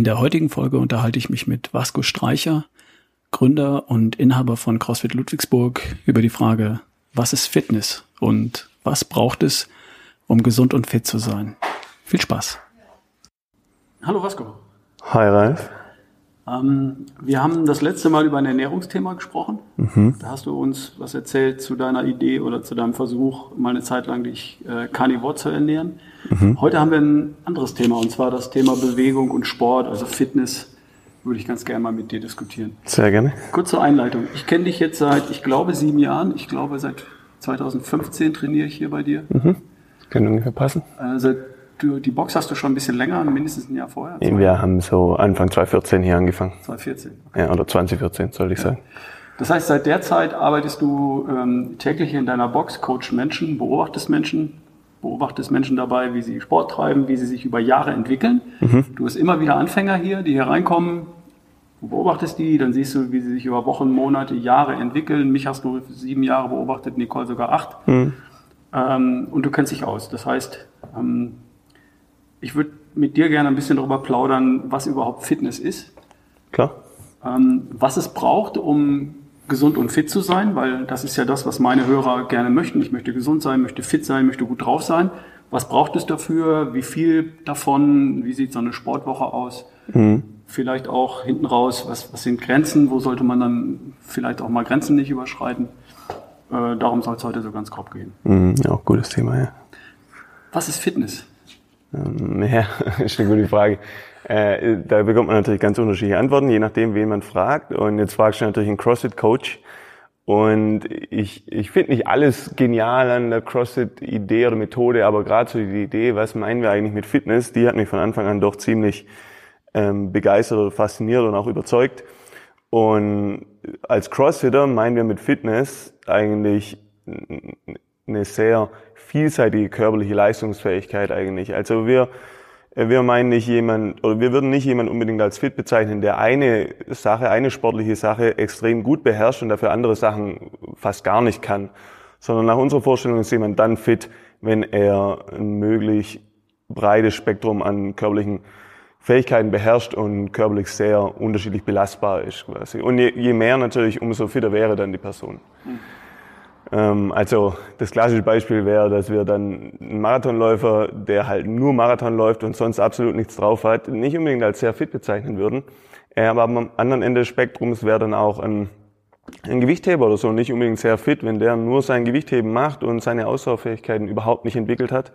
In der heutigen Folge unterhalte ich mich mit Vasco Streicher, Gründer und Inhaber von CrossFit Ludwigsburg, über die Frage, was ist Fitness und was braucht es, um gesund und fit zu sein. Viel Spaß. Hallo Vasco. Hi Ralf. Wir haben das letzte Mal über ein Ernährungsthema gesprochen. Da hast du uns was erzählt zu deiner Idee oder zu deinem Versuch, mal eine Zeit lang dich carnivore zu ernähren. Heute haben wir ein anderes Thema, und zwar das Thema Bewegung und Sport, also Fitness, würde ich ganz gerne mal mit dir diskutieren. Sehr gerne. Kurze Einleitung. Ich kenne dich jetzt seit, ich glaube, 7 Jahren. Ich glaube, seit 2015 trainiere ich hier bei dir. Könnte ungefähr passen. Die Box hast du schon ein bisschen länger, mindestens ein Jahr vorher? Wir haben so Anfang 2014 hier angefangen. 2014? Okay. Ja, oder 2014, sollte ich sagen. Das heißt, seit der Zeit arbeitest du täglich in deiner Box, coachst Menschen, beobachtest Menschen dabei, wie sie Sport treiben, wie sie sich über Jahre entwickeln. Du hast immer wieder Anfänger hier, die hier reinkommen. Du beobachtest die, dann siehst du, wie sie sich über Wochen, Monate, Jahre entwickeln. Mich hast du 7 Jahre beobachtet, Nicole sogar 8. Und du kennst dich aus. Das heißt, ich würde mit dir gerne ein bisschen darüber plaudern, was überhaupt Fitness ist. Klar. Was es braucht, um gesund und fit zu sein, weil das ist ja das, was meine Hörer gerne möchten. Ich möchte gesund sein, möchte fit sein, möchte gut drauf sein. Was braucht es dafür? Wie viel davon? Wie sieht so eine Sportwoche aus? Vielleicht auch hinten raus, was sind Grenzen? Wo sollte man dann vielleicht auch mal Grenzen nicht überschreiten? Darum soll es heute so ganz grob gehen. Ja, auch gutes Thema, ja. Was ist Fitness? Ja, ist eine gute Frage. Da bekommt man natürlich ganz unterschiedliche Antworten, je nachdem, wen man fragt. Und jetzt fragst du natürlich einen CrossFit-Coach. Und ich finde nicht alles genial an der CrossFit-Idee oder Methode, aber gerade so die Idee, was meinen wir eigentlich mit Fitness, die hat mich von Anfang an doch ziemlich begeistert oder fasziniert und auch überzeugt. Und als Crossfitter meinen wir mit Fitness eigentlich eine sehr vielseitige körperliche Leistungsfähigkeit eigentlich. Also wir meinen nicht wir würden nicht jemand unbedingt als fit bezeichnen, der eine sportliche Sache extrem gut beherrscht und dafür andere Sachen fast gar nicht kann. Sondern nach unserer Vorstellung ist jemand dann fit, wenn er ein möglich breites Spektrum an körperlichen Fähigkeiten beherrscht und körperlich sehr unterschiedlich belastbar ist quasi. Und je mehr natürlich, umso fitter wäre dann die Person. Also das klassische Beispiel wäre, dass wir dann einen Marathonläufer, der halt nur Marathon läuft und sonst absolut nichts drauf hat, nicht unbedingt als sehr fit bezeichnen würden. Aber am anderen Ende des Spektrums wäre dann auch ein Gewichtheber oder so nicht unbedingt sehr fit, wenn der nur sein Gewichtheben macht und seine Ausdauerfähigkeiten überhaupt nicht entwickelt hat.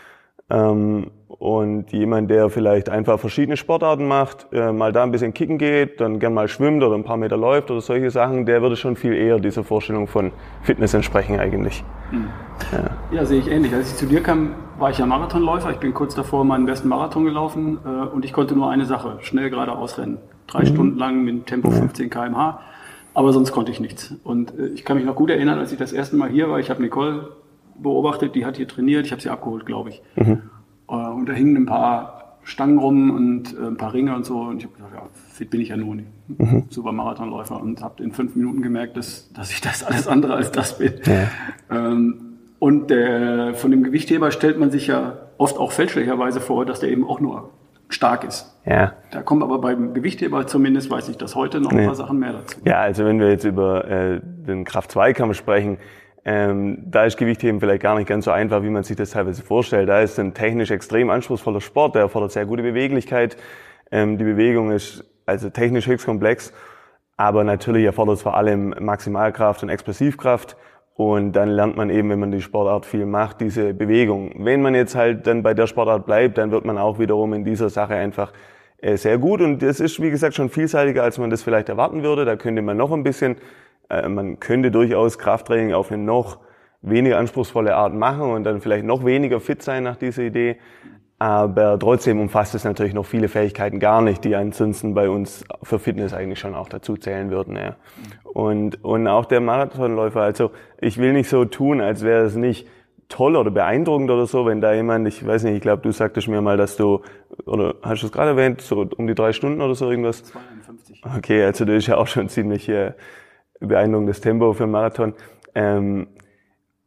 Und jemand, der vielleicht einfach verschiedene Sportarten macht, mal da ein bisschen kicken geht, dann gern mal schwimmt oder ein paar Meter läuft oder solche Sachen, der würde schon viel eher dieser Vorstellung von Fitness entsprechen eigentlich. Ja, sehe ich ähnlich. Als ich zu dir kam, war ich ja Marathonläufer. Ich bin kurz davor meinen besten Marathon gelaufen und ich konnte nur eine Sache, schnell geradeaus rennen. 3 Stunden lang mit Tempo 15 km/h, aber sonst konnte ich nichts. Und ich kann mich noch gut erinnern, als ich das erste Mal hier war, ich habe Nicole beobachtet, die hat hier trainiert, ich habe sie abgeholt, glaube ich. Und da hingen ein paar Stangen rum und ein paar Ringe und so. Und ich habe gesagt, ja, fit bin ich ja nun. Super Marathonläufer. Und habe in 5 Minuten gemerkt, dass ich das alles andere als das bin. Ja. Und von dem Gewichtheber stellt man sich ja oft auch fälschlicherweise vor, dass der eben auch nur stark ist. Ja. Da kommen aber beim Gewichtheber zumindest, weiß ich das heute, noch ein paar Sachen mehr dazu. Ja, also wenn wir jetzt über den Kraft-2-Kampf sprechen, da ist Gewichtheben vielleicht gar nicht ganz so einfach, wie man sich das teilweise vorstellt. Da ist ein technisch extrem anspruchsvoller Sport, der erfordert sehr gute Beweglichkeit. Die Bewegung ist also technisch höchst komplex, aber natürlich erfordert es vor allem Maximalkraft und Explosivkraft. Und dann lernt man eben, wenn man die Sportart viel macht, diese Bewegung. Wenn man jetzt halt dann bei der Sportart bleibt, dann wird man auch wiederum in dieser Sache einfach sehr gut. Und das ist, wie gesagt, schon vielseitiger, als man das vielleicht erwarten würde. Da könnte man noch ein bisschen man könnte durchaus Krafttraining auf eine noch weniger anspruchsvolle Art machen und dann vielleicht noch weniger fit sein nach dieser Idee. Aber trotzdem umfasst es natürlich noch viele Fähigkeiten gar nicht, die ansonsten bei uns für Fitness eigentlich schon auch dazu zählen würden. Ja. Und auch der Marathonläufer, also ich will nicht so tun, als wäre es nicht toll oder beeindruckend oder so, wenn da jemand, ich weiß nicht, ich glaube, du sagtest mir mal, dass du, oder hast du es gerade erwähnt, so um die 3 Stunden oder so irgendwas? 52. Okay, also das ist ja auch schon ziemlich beeindruckendes Tempo für einen Marathon.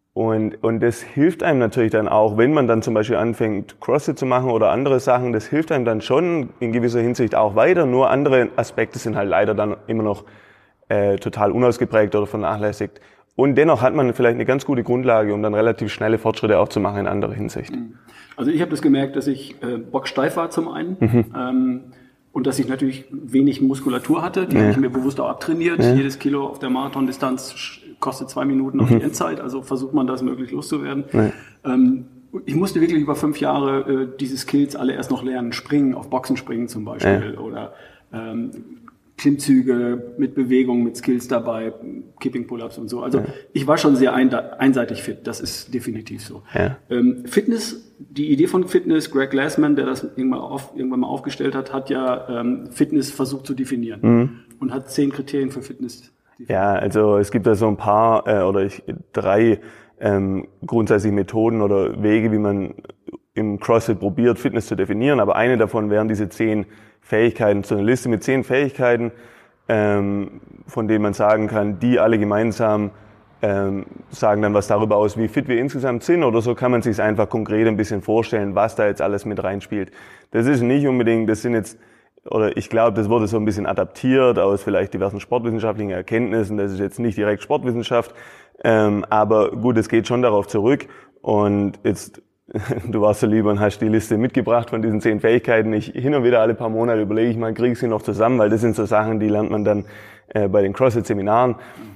Und das hilft einem natürlich dann auch, wenn man dann zum Beispiel anfängt, CrossFit zu machen oder andere Sachen, das hilft einem dann schon in gewisser Hinsicht auch weiter. Nur andere Aspekte sind halt leider dann immer noch total unausgeprägt oder vernachlässigt. Und dennoch hat man vielleicht eine ganz gute Grundlage, um dann relativ schnelle Fortschritte auch zu machen in anderer Hinsicht. Also ich habe das gemerkt, dass ich bocksteif war zum einen und dass ich natürlich wenig Muskulatur hatte. Die habe ich mir bewusst auch abtrainiert. Jedes Kilo auf der Marathondistanz kostet 2 Minuten auf die Endzeit, also versucht man das möglichst loszuwerden. Ich musste wirklich über 5 Jahre diese Skills alle erst noch lernen. Springen, auf Boxen springen zum Beispiel oder Klimmzüge mit Bewegung, mit Skills dabei, Kipping Pull-ups und so. Also ich war schon sehr einseitig fit, das ist definitiv so. Fitness, die Idee von Fitness, Greg Glassman, der das irgendwann mal aufgestellt hat, hat ja Fitness versucht zu definieren und hat 10 Kriterien für Fitness definiert. Ja, also es gibt da so ein paar 3 grundsätzliche Methoden oder Wege, wie man im CrossFit probiert, Fitness zu definieren. Aber eine davon wären diese 10 Fähigkeiten, so eine Liste mit 10 Fähigkeiten, von denen man sagen kann, die alle gemeinsam sagen dann was darüber aus, wie fit wir insgesamt sind, oder so kann man sich es einfach konkret ein bisschen vorstellen, was da jetzt alles mit reinspielt. Das ist nicht unbedingt, das sind jetzt, oder ich glaube, das wurde so ein bisschen adaptiert aus vielleicht diversen sportwissenschaftlichen Erkenntnissen, das ist jetzt nicht direkt Sportwissenschaft, aber gut, es geht schon darauf zurück und jetzt, du warst so lieb und hast die Liste mitgebracht von diesen 10 Fähigkeiten. Hin und wieder alle paar Monate überlege ich mal, kriege ich sie noch zusammen, weil das sind so Sachen, die lernt man dann bei den CrossFit-Seminaren.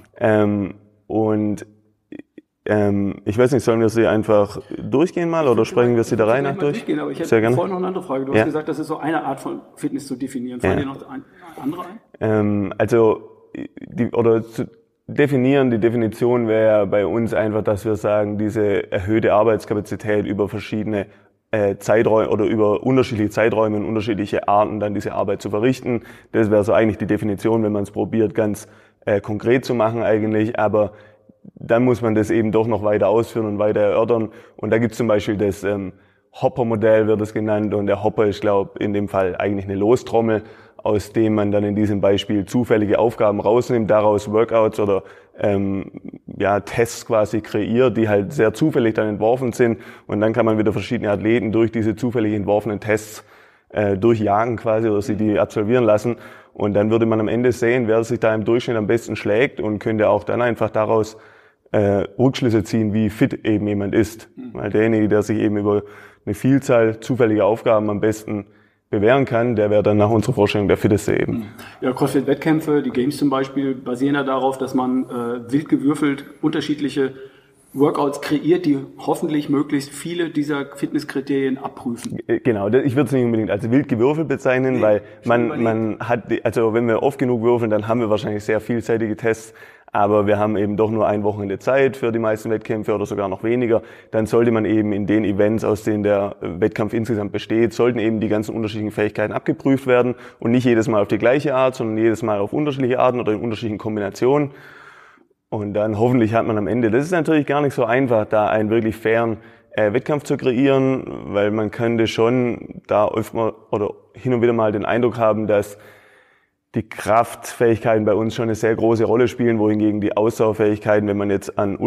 Ich weiß nicht, sollen wir sie einfach durchgehen mal oder sprechen wir sie der Reihe nach durch? Aber ich hätte vorhin noch eine andere Frage. Du hast gesagt, das ist so eine Art von Fitness zu definieren. Fallen dir noch andere ein? Definieren, die Definition wäre bei uns einfach, dass wir sagen, diese erhöhte Arbeitskapazität über verschiedene Zeiträume oder über unterschiedliche Zeiträume und unterschiedliche Arten dann diese Arbeit zu verrichten. Das wäre so eigentlich die Definition, wenn man es probiert, ganz konkret zu machen eigentlich, aber dann muss man das eben doch noch weiter ausführen und weiter erörtern. Und da gibt es zum Beispiel das Hopper-Modell, wird es genannt, und der Hopper ist, glaube in dem Fall eigentlich eine Lostrommel, aus dem man dann in diesem Beispiel zufällige Aufgaben rausnimmt, daraus Workouts oder Tests quasi kreiert, die halt sehr zufällig dann entworfen sind. Und dann kann man wieder verschiedene Athleten durch diese zufällig entworfenen Tests durchjagen quasi oder sie die absolvieren lassen. Und dann würde man am Ende sehen, wer sich da im Durchschnitt am besten schlägt und könnte auch dann einfach daraus Rückschlüsse ziehen, wie fit eben jemand ist. Weil derjenige, der sich eben über eine Vielzahl zufälliger Aufgaben am besten bewähren kann, der wäre dann nach unserer Vorstellung der fitteste eben. Ja, CrossFit-Wettkämpfe, die Games zum Beispiel, basieren ja darauf, dass man wild gewürfelt unterschiedliche Workouts kreiert, die hoffentlich möglichst viele dieser Fitnesskriterien abprüfen. Genau, ich würde es nicht unbedingt als wild gewürfelt bezeichnen, weil man hat, also wenn wir oft genug würfeln, dann haben wir wahrscheinlich sehr vielseitige Tests, aber wir haben eben doch nur ein Wochenende Zeit für die meisten Wettkämpfe oder sogar noch weniger. Dann sollte man eben in den Events, aus denen der Wettkampf insgesamt besteht, sollten eben die ganzen unterschiedlichen Fähigkeiten abgeprüft werden und nicht jedes Mal auf die gleiche Art, sondern jedes Mal auf unterschiedliche Arten oder in unterschiedlichen Kombinationen. Und dann hoffentlich hat man am Ende, das ist natürlich gar nicht so einfach, da einen wirklich fairen Wettkampf zu kreieren, weil man könnte schon da oft mal oder hin und wieder mal den Eindruck haben, dass die Kraftfähigkeiten bei uns schon eine sehr große Rolle spielen, wohingegen die Ausdauerfähigkeiten, wenn man jetzt an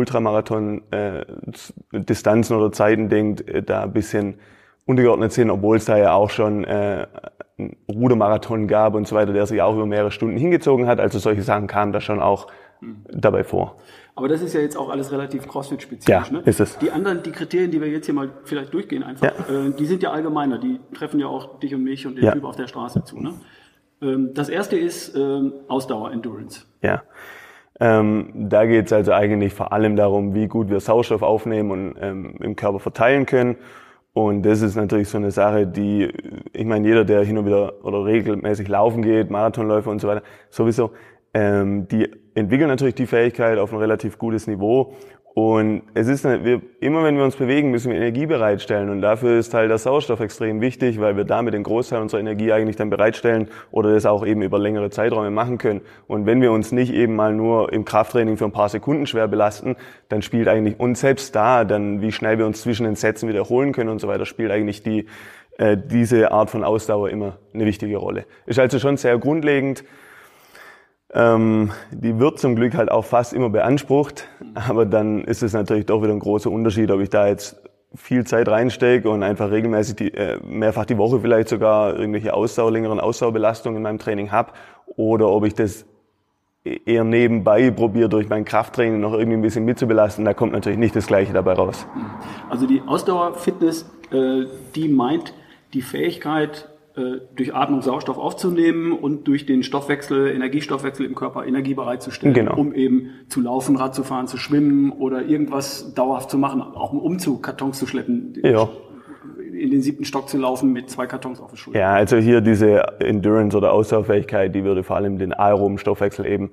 Ultramarathon-Distanzen oder Zeiten denkt, da ein bisschen untergeordnet sind, obwohl es da ja auch schon einen Rudermarathon gab und so weiter, der sich auch über mehrere Stunden hingezogen hat. Also solche Sachen kamen da schon auch dabei vor. Aber das ist ja jetzt auch alles relativ CrossFit-spezifisch. Ja, ist es. Die Kriterien, die wir jetzt hier mal vielleicht durchgehen einfach, die sind ja allgemeiner. Die treffen ja auch dich und mich und den Typ auf der Straße zu. Ne? Das erste ist Ausdauer, Endurance. Ja, da geht es also eigentlich vor allem darum, wie gut wir Sauerstoff aufnehmen und im Körper verteilen können. Und das ist natürlich so eine Sache, die, ich meine, jeder, der hin und wieder oder regelmäßig laufen geht, Marathonläufer und so weiter, sowieso, die entwickeln natürlich die Fähigkeit auf ein relativ gutes Niveau. Und es ist, immer wenn wir uns bewegen, müssen wir Energie bereitstellen. Und dafür ist halt der Sauerstoff extrem wichtig, weil wir damit den Großteil unserer Energie eigentlich dann bereitstellen oder das auch eben über längere Zeiträume machen können. Und wenn wir uns nicht eben mal nur im Krafttraining für ein paar Sekunden schwer belasten, dann spielt eigentlich, und selbst da, dann wie schnell wir uns zwischen den Sätzen wiederholen können und so weiter, spielt eigentlich diese Art von Ausdauer immer eine wichtige Rolle. Ist also schon sehr grundlegend. Die wird zum Glück halt auch fast immer beansprucht. Aber dann ist es natürlich doch wieder ein großer Unterschied, ob ich da jetzt viel Zeit reinstecke und einfach regelmäßig mehrfach die Woche vielleicht sogar irgendwelche längeren Ausdauerbelastungen in meinem Training habe, oder ob ich das eher nebenbei probiere, durch mein Krafttraining noch irgendwie ein bisschen mitzubelasten. Da kommt natürlich nicht das Gleiche dabei raus. Also die Ausdauerfitness, die meint die Fähigkeit, durch Atmung Sauerstoff aufzunehmen und durch den Energiestoffwechsel im Körper Energie bereitzustellen, genau, um eben zu laufen, Rad zu fahren, zu schwimmen oder irgendwas dauerhaft zu machen, auch einen Umzug, Kartons zu schleppen, ja, in den 7. Stock zu laufen mit 2 Kartons auf der Schulter. Ja, also hier diese Endurance oder Ausdauerfähigkeit, die würde vor allem den aeroben Stoffwechsel eben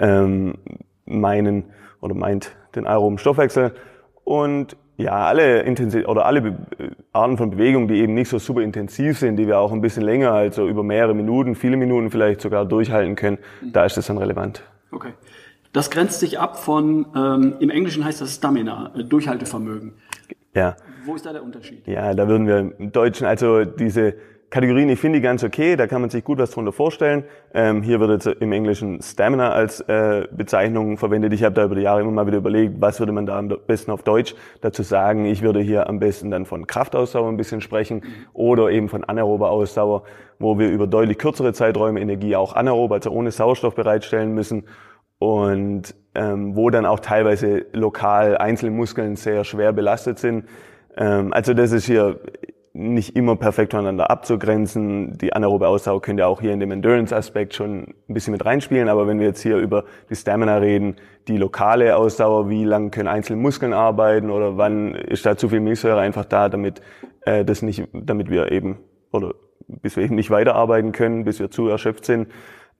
meint den aeroben Stoffwechsel. Und ja, alle Arten von Bewegung, die eben nicht so super intensiv sind, die wir auch ein bisschen länger, also über mehrere Minuten, viele Minuten vielleicht sogar durchhalten können, da ist das dann relevant. Okay. Das grenzt sich ab von, im Englischen heißt das Stamina, Durchhaltevermögen. Ja. Wo ist da der Unterschied? Ja, da würden wir im Deutschen, also diese Kategorien, ich finde die ganz okay, da kann man sich gut was drunter vorstellen. Hier wird jetzt im Englischen Stamina als Bezeichnung verwendet. Ich habe da über die Jahre immer mal wieder überlegt, was würde man da am besten auf Deutsch dazu sagen. Ich würde hier am besten dann von Kraftausdauer ein bisschen sprechen oder eben von anaerober Ausdauer, wo wir über deutlich kürzere Zeiträume Energie auch anaerob, also ohne Sauerstoff bereitstellen müssen und wo dann auch teilweise lokal einzelne Muskeln sehr schwer belastet sind. Also das ist hier nicht immer perfekt voneinander abzugrenzen. Die anaerobe Ausdauer könnte auch hier in dem Endurance-Aspekt schon ein bisschen mit reinspielen. Aber wenn wir jetzt hier über die Stamina reden, die lokale Ausdauer, wie lang können einzelne Muskeln arbeiten oder wann ist da zu viel Milchsäure einfach da, damit wir eben bis wir eben nicht weiterarbeiten können, bis wir zu erschöpft sind.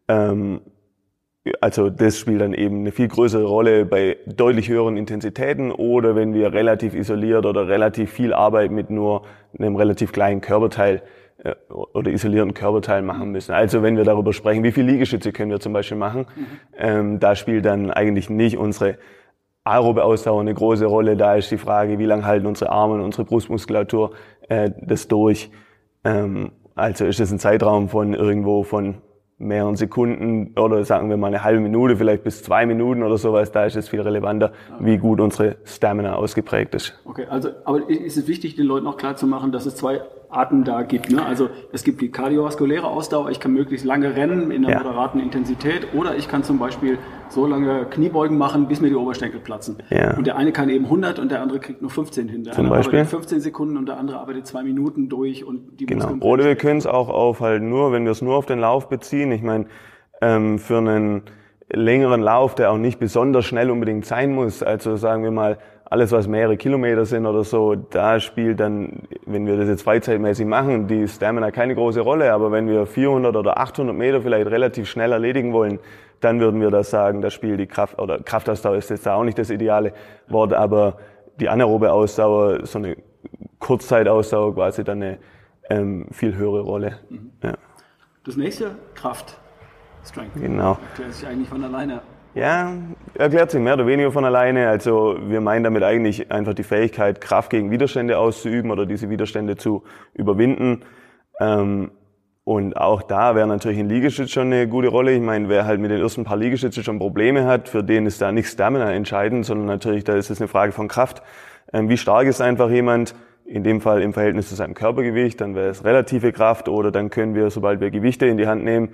Also das spielt dann eben eine viel größere Rolle bei deutlich höheren Intensitäten oder wenn wir relativ isoliert oder relativ viel Arbeit mit nur einem relativ kleinen Körperteil oder isolierten Körperteil machen müssen. Also wenn wir darüber sprechen, wie viele Liegestütze können wir zum Beispiel machen, da spielt dann eigentlich nicht unsere aerobe Ausdauer eine große Rolle. Da ist die Frage, wie lange halten unsere Arme und unsere Brustmuskulatur das durch. Also ist es ein Zeitraum von mehreren Sekunden oder sagen wir mal eine halbe Minute, vielleicht bis 2 Minuten oder sowas, da ist es viel relevanter, wie gut unsere Stamina ausgeprägt ist. Okay, also aber ist es wichtig, den Leuten auch klar zu machen, dass es 2 Arten da gibt, ne? Also es gibt die kardiovaskuläre Ausdauer, ich kann möglichst lange rennen in einer moderaten Intensität oder ich kann zum Beispiel so lange Kniebeugen machen, bis mir die Oberschenkel platzen. Ja. Und der eine kann eben 100 und der andere kriegt nur 15 hin. Der eine arbeitet 15 Sekunden und der andere arbeitet 2 Minuten durch und die Muskeln. Oder wir können es auch aufhalten, wenn wir es nur auf den Lauf beziehen. Ich meine, für einen längeren Lauf, der auch nicht besonders schnell unbedingt sein muss, also sagen wir mal, alles, was mehrere Kilometer sind oder so, da spielt dann, wenn wir das jetzt freizeitmäßig machen, die Stamina keine große Rolle. Aber wenn wir 400 oder 800 Meter vielleicht relativ schnell erledigen wollen, dann würden wir das sagen, da spielt die Kraftausdauer ist jetzt da auch nicht das ideale Wort, aber die anaerobe Ausdauer, so eine Kurzzeitausdauer quasi dann eine viel höhere Rolle. Ja. Das nächste, Kraft, Strength. Genau. Erklärt sich eigentlich von alleine. Ja, erklärt sich mehr oder weniger von alleine. Also wir meinen damit eigentlich einfach die Fähigkeit, Kraft gegen Widerstände auszuüben oder diese Widerstände zu überwinden. Und auch da wäre natürlich ein Liegestütz schon eine gute Rolle. Ich meine, wer halt mit den ersten paar Liegestützen schon Probleme hat, für den ist da nicht Stamina entscheidend, sondern natürlich, da ist es eine Frage von Kraft. Wie stark ist einfach jemand, in dem Fall im Verhältnis zu seinem Körpergewicht, dann wäre es relative Kraft oder dann können wir, sobald wir Gewichte in die Hand nehmen,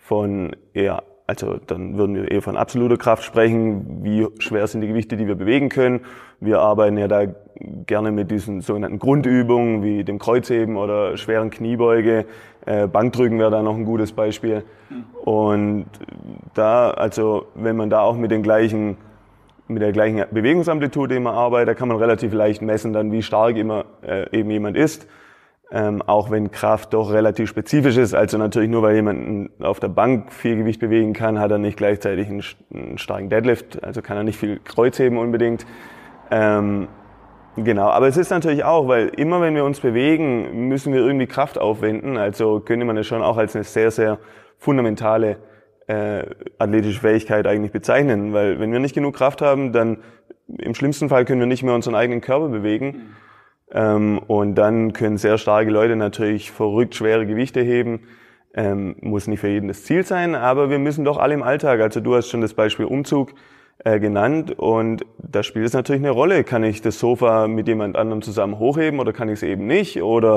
dann würden wir eher von absoluter Kraft sprechen. Wie schwer sind die Gewichte, die wir bewegen können? Wir arbeiten ja da gerne mit diesen sogenannten Grundübungen wie dem Kreuzheben oder schweren Kniebeuge. Bankdrücken wäre da noch ein gutes Beispiel. Und da, also wenn man da auch mit der gleichen Bewegungsamplitude immer arbeitet, da kann man relativ leicht messen, dann wie stark eben jemand ist. Auch wenn Kraft doch relativ spezifisch ist, also natürlich nur weil jemand auf der Bank viel Gewicht bewegen kann, hat er nicht gleichzeitig einen starken Deadlift, also kann er nicht viel Kreuzheben unbedingt. Genau, aber es ist natürlich auch, weil immer wenn wir uns bewegen, müssen wir irgendwie Kraft aufwenden, also könnte man es schon auch als eine sehr, sehr fundamentale athletische Fähigkeit eigentlich bezeichnen, weil wenn wir nicht genug Kraft haben, dann im schlimmsten Fall können wir nicht mehr unseren eigenen Körper bewegen. Und dann können sehr starke Leute natürlich verrückt schwere Gewichte heben. Muss nicht für jeden das Ziel sein, aber wir müssen doch alle im Alltag, also du hast schon das Beispiel Umzug genannt. Und da spielt es natürlich eine Rolle. Kann ich das Sofa mit jemand anderem zusammen hochheben oder kann ich es eben nicht? Oder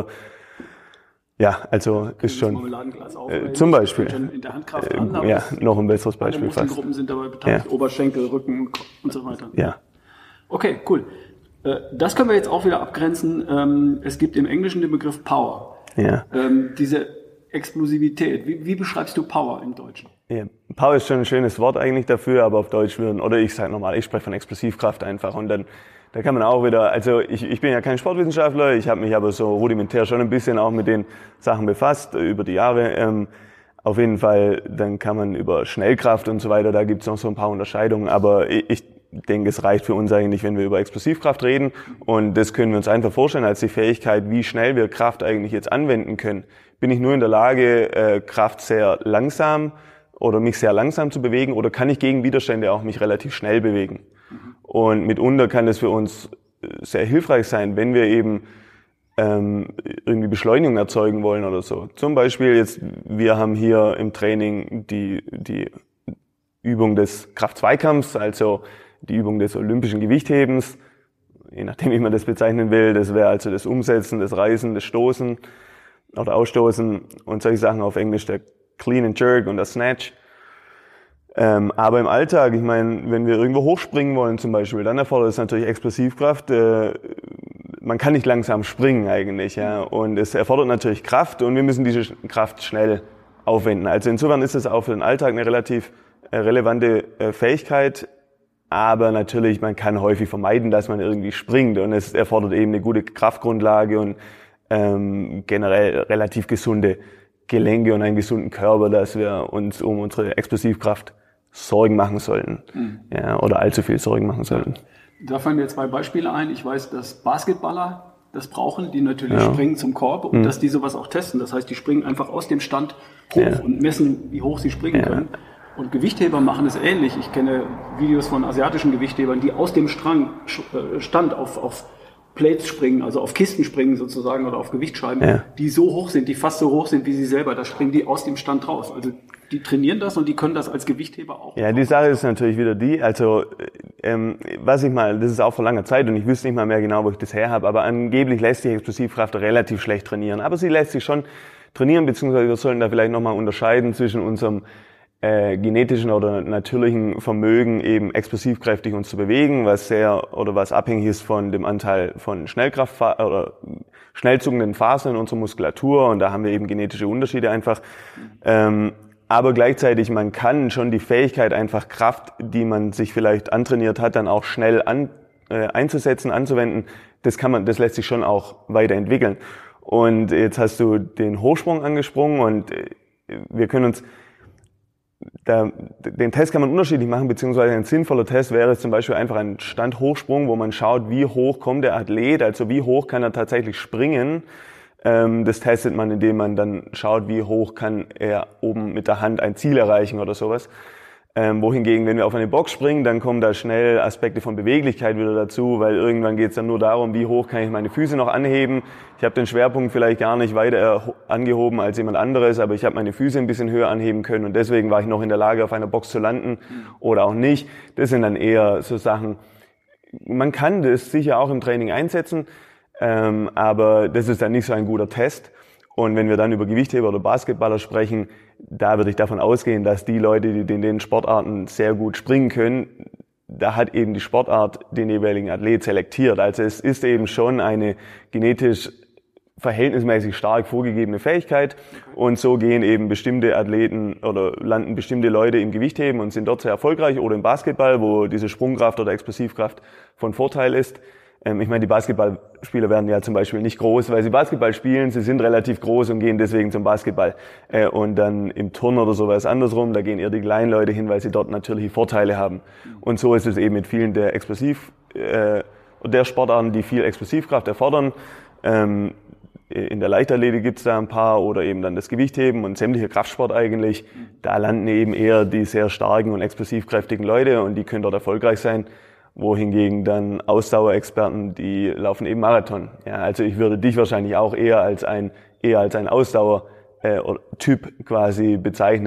ja, also ist schon zum Beispiel schon in der Handkraft an, ja, noch ein besseres Beispiel fast. Muskelgruppen sind dabei beteiligt, Oberschenkel, Rücken und so weiter. Ja. Okay, cool. Das können wir jetzt auch wieder abgrenzen. Es gibt im Englischen den Begriff Power. Ja. Diese Explosivität. Wie beschreibst du Power im Deutschen? Ja. Power ist schon ein schönes Wort eigentlich dafür, aber auf Deutsch oder ich sage normal, ich spreche von Explosivkraft einfach und dann da kann man auch wieder, also ich bin ja kein Sportwissenschaftler, ich habe mich aber so rudimentär schon ein bisschen auch mit den Sachen befasst über die Jahre. Auf jeden Fall, dann kann man über Schnellkraft und so weiter, da gibt es noch so ein paar Unterscheidungen, aber ich denke, es reicht für uns eigentlich, wenn wir über Explosivkraft reden und das können wir uns einfach vorstellen als die Fähigkeit, wie schnell wir Kraft eigentlich jetzt anwenden können. Bin ich nur in der Lage, Kraft sehr langsam oder mich sehr langsam zu bewegen oder kann ich gegen Widerstände auch mich relativ schnell bewegen? Und mitunter kann das für uns sehr hilfreich sein, wenn wir eben irgendwie Beschleunigung erzeugen wollen oder so. Zum Beispiel jetzt, wir haben hier im Training die Übung des Kraft-2-Kampfs, also die Übung des olympischen Gewichthebens, je nachdem, wie man das bezeichnen will. Das wäre also das Umsetzen, das Reißen, das Stoßen oder Ausstoßen und solche Sachen auf Englisch, der Clean and Jerk und der Snatch. Aber im Alltag, ich meine, wenn wir irgendwo hochspringen wollen zum Beispiel, dann erfordert es natürlich Explosivkraft. Man kann nicht langsam springen eigentlich, ja, und es erfordert natürlich Kraft und wir müssen diese Kraft schnell aufwenden. Also insofern ist es auch für den Alltag eine relativ relevante Fähigkeit, aber natürlich, man kann häufig vermeiden, dass man irgendwie springt und es erfordert eben eine gute Kraftgrundlage und generell relativ gesunde Gelenke und einen gesunden Körper, dass wir uns um unsere Explosivkraft Sorgen machen sollten, ja, oder allzu viel Sorgen machen sollten. Da fallen mir 2 Beispiele ein. Ich weiß, dass Basketballer das brauchen, die natürlich springen zum Korb und dass die sowas auch testen. Das heißt, die springen einfach aus dem Stand hoch und messen, wie hoch sie springen können. Und Gewichtheber machen es ähnlich. Ich kenne Videos von asiatischen Gewichthebern, die aus dem Stand auf Plates springen, also auf Kisten springen sozusagen oder auf Gewichtsscheiben, die so hoch sind, die fast so hoch sind wie sie selber. Da springen die aus dem Stand raus. Also die trainieren das und die können das als Gewichtheber auch. Ja, die Sache ist natürlich wieder die, also das ist auch vor langer Zeit und ich wüsste nicht mal mehr genau, wo ich das her habe, aber angeblich lässt sich Explosivkraft relativ schlecht trainieren. Aber sie lässt sich schon trainieren, beziehungsweise wir sollten da vielleicht nochmal unterscheiden zwischen unserem genetischen oder natürlichen Vermögen, eben explosivkräftig uns zu bewegen, was abhängig ist von dem Anteil von Schnellkraft oder schnell zuckenden Fasern in unserer Muskulatur und da haben wir eben genetische Unterschiede einfach. Aber gleichzeitig, man kann schon die Fähigkeit, einfach Kraft, die man sich vielleicht antrainiert hat, dann auch schnell einzusetzen, anzuwenden, das lässt sich schon auch weiterentwickeln. Und jetzt hast du den Hochsprung angesprochen und wir können uns den Test kann man unterschiedlich machen, beziehungsweise ein sinnvoller Test wäre zum Beispiel einfach ein Standhochsprung, wo man schaut, wie hoch kommt der Athlet, also wie hoch kann er tatsächlich springen. Das testet man, indem man dann schaut, wie hoch kann er oben mit der Hand ein Ziel erreichen oder sowas. Wohingegen, wenn wir auf eine Box springen, dann kommen da schnell Aspekte von Beweglichkeit wieder dazu, weil irgendwann geht es dann nur darum, wie hoch kann ich meine Füße noch anheben. Ich habe den Schwerpunkt vielleicht gar nicht weiter angehoben als jemand anderes, aber ich habe meine Füße ein bisschen höher anheben können und deswegen war ich noch in der Lage, auf einer Box zu landen oder auch nicht. Das sind dann eher so Sachen, man kann das sicher auch im Training einsetzen, aber das ist dann nicht so ein guter Test. Und wenn wir dann über Gewichtheber oder Basketballer sprechen, da würde ich davon ausgehen, dass die Leute, die in den Sportarten sehr gut springen können, da hat eben die Sportart den jeweiligen Athlet selektiert. Also es ist eben schon eine genetisch verhältnismäßig stark vorgegebene Fähigkeit und so gehen eben bestimmte Athleten oder landen bestimmte Leute im Gewichtheben und sind dort sehr erfolgreich oder im Basketball, wo diese Sprungkraft oder Explosivkraft von Vorteil ist. Ich meine, die Basketballspieler werden ja zum Beispiel nicht groß, weil sie Basketball spielen, sie sind relativ groß und gehen deswegen zum Basketball. Und dann im Turnen oder sowas andersrum, da gehen eher die kleinen Leute hin, weil sie dort natürliche Vorteile haben. Und so ist es eben mit vielen der Sportarten, die viel Explosivkraft erfordern. In der Leichtathletik gibt's da ein paar oder eben dann das Gewichtheben und sämtlicher Kraftsport eigentlich. Da landen eben eher die sehr starken und explosivkräftigen Leute und die können dort erfolgreich sein. Wohingegen dann Ausdauerexperten, die laufen eben Marathon. Ja, also ich würde dich wahrscheinlich auch eher als ein Ausdauertyp quasi bezeichnen,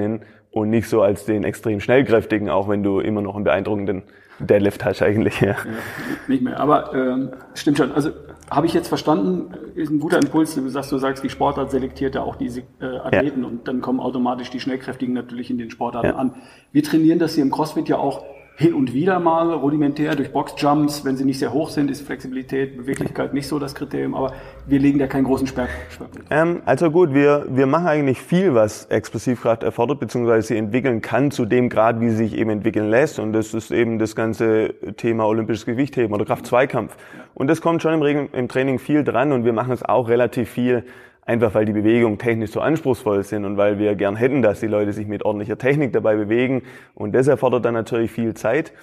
und nicht so als den extrem schnellkräftigen, auch wenn du immer noch einen beeindruckenden Deadlift hast eigentlich. Ja. Ja, nicht mehr, aber stimmt schon. Also habe ich jetzt verstanden, ist ein guter Impuls, du sagst, die Sportart selektiert ja auch diese Athleten und dann kommen automatisch die Schnellkräftigen natürlich in den Sportarten an. Wir trainieren das hier im CrossFit ja auch hin und wieder mal rudimentär durch Boxjumps. Wenn sie nicht sehr hoch sind, ist Flexibilität, Beweglichkeit nicht so das Kriterium, aber wir legen da keinen großen Schwerpunkt. Also gut, wir machen eigentlich viel, was Explosivkraft erfordert, beziehungsweise sie entwickeln kann zu dem Grad, wie sie sich eben entwickeln lässt. Und das ist eben das ganze Thema olympisches Gewichtheben oder Kraft-2-Kampf. Und das kommt schon im Training viel dran und wir machen es auch relativ viel, einfach weil die Bewegungen technisch so anspruchsvoll sind und weil wir gern hätten, dass die Leute sich mit ordentlicher Technik dabei bewegen. Und das erfordert dann natürlich viel Zeit.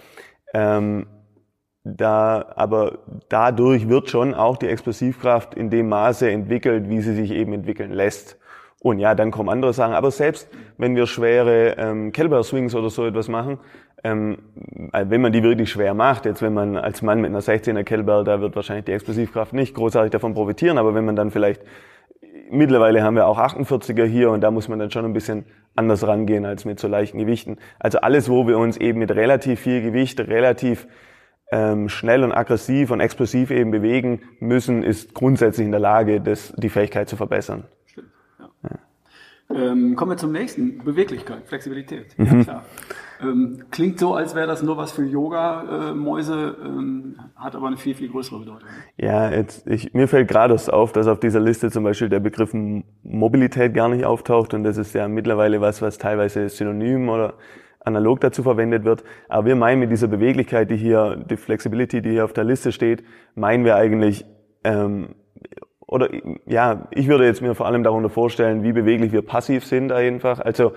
Aber dadurch wird schon auch die Explosivkraft in dem Maße entwickelt, wie sie sich eben entwickeln lässt. Und ja, dann kommen andere Sachen. Aber selbst wenn wir schwere Kettlebell-Swings oder so etwas machen, wenn man die wirklich schwer macht, jetzt wenn man als Mann mit einer 16er Kettlebell, da wird wahrscheinlich die Explosivkraft nicht großartig davon profitieren, aber wenn man dann vielleicht mittlerweile haben wir auch 48er hier und da muss man dann schon ein bisschen anders rangehen als mit so leichten Gewichten. Also alles, wo wir uns eben mit relativ viel Gewicht, relativ schnell und aggressiv und explosiv eben bewegen müssen, ist grundsätzlich in der Lage, die Fähigkeit zu verbessern. Stimmt, ja. Kommen wir zum nächsten. Beweglichkeit, Flexibilität. Ja, klar. Klingt so, als wäre das nur was für Yoga-Mäuse, hat aber eine viel, viel größere Bedeutung. Ja, mir fällt gerade auf, dass auf dieser Liste zum Beispiel der Begriff Mobilität gar nicht auftaucht und das ist ja mittlerweile was teilweise synonym oder analog dazu verwendet wird. Aber wir meinen mit dieser Beweglichkeit, die Flexibility, die hier auf der Liste steht, meinen wir eigentlich, ich würde jetzt mir vor allem darunter vorstellen, wie beweglich wir passiv sind einfach. Also,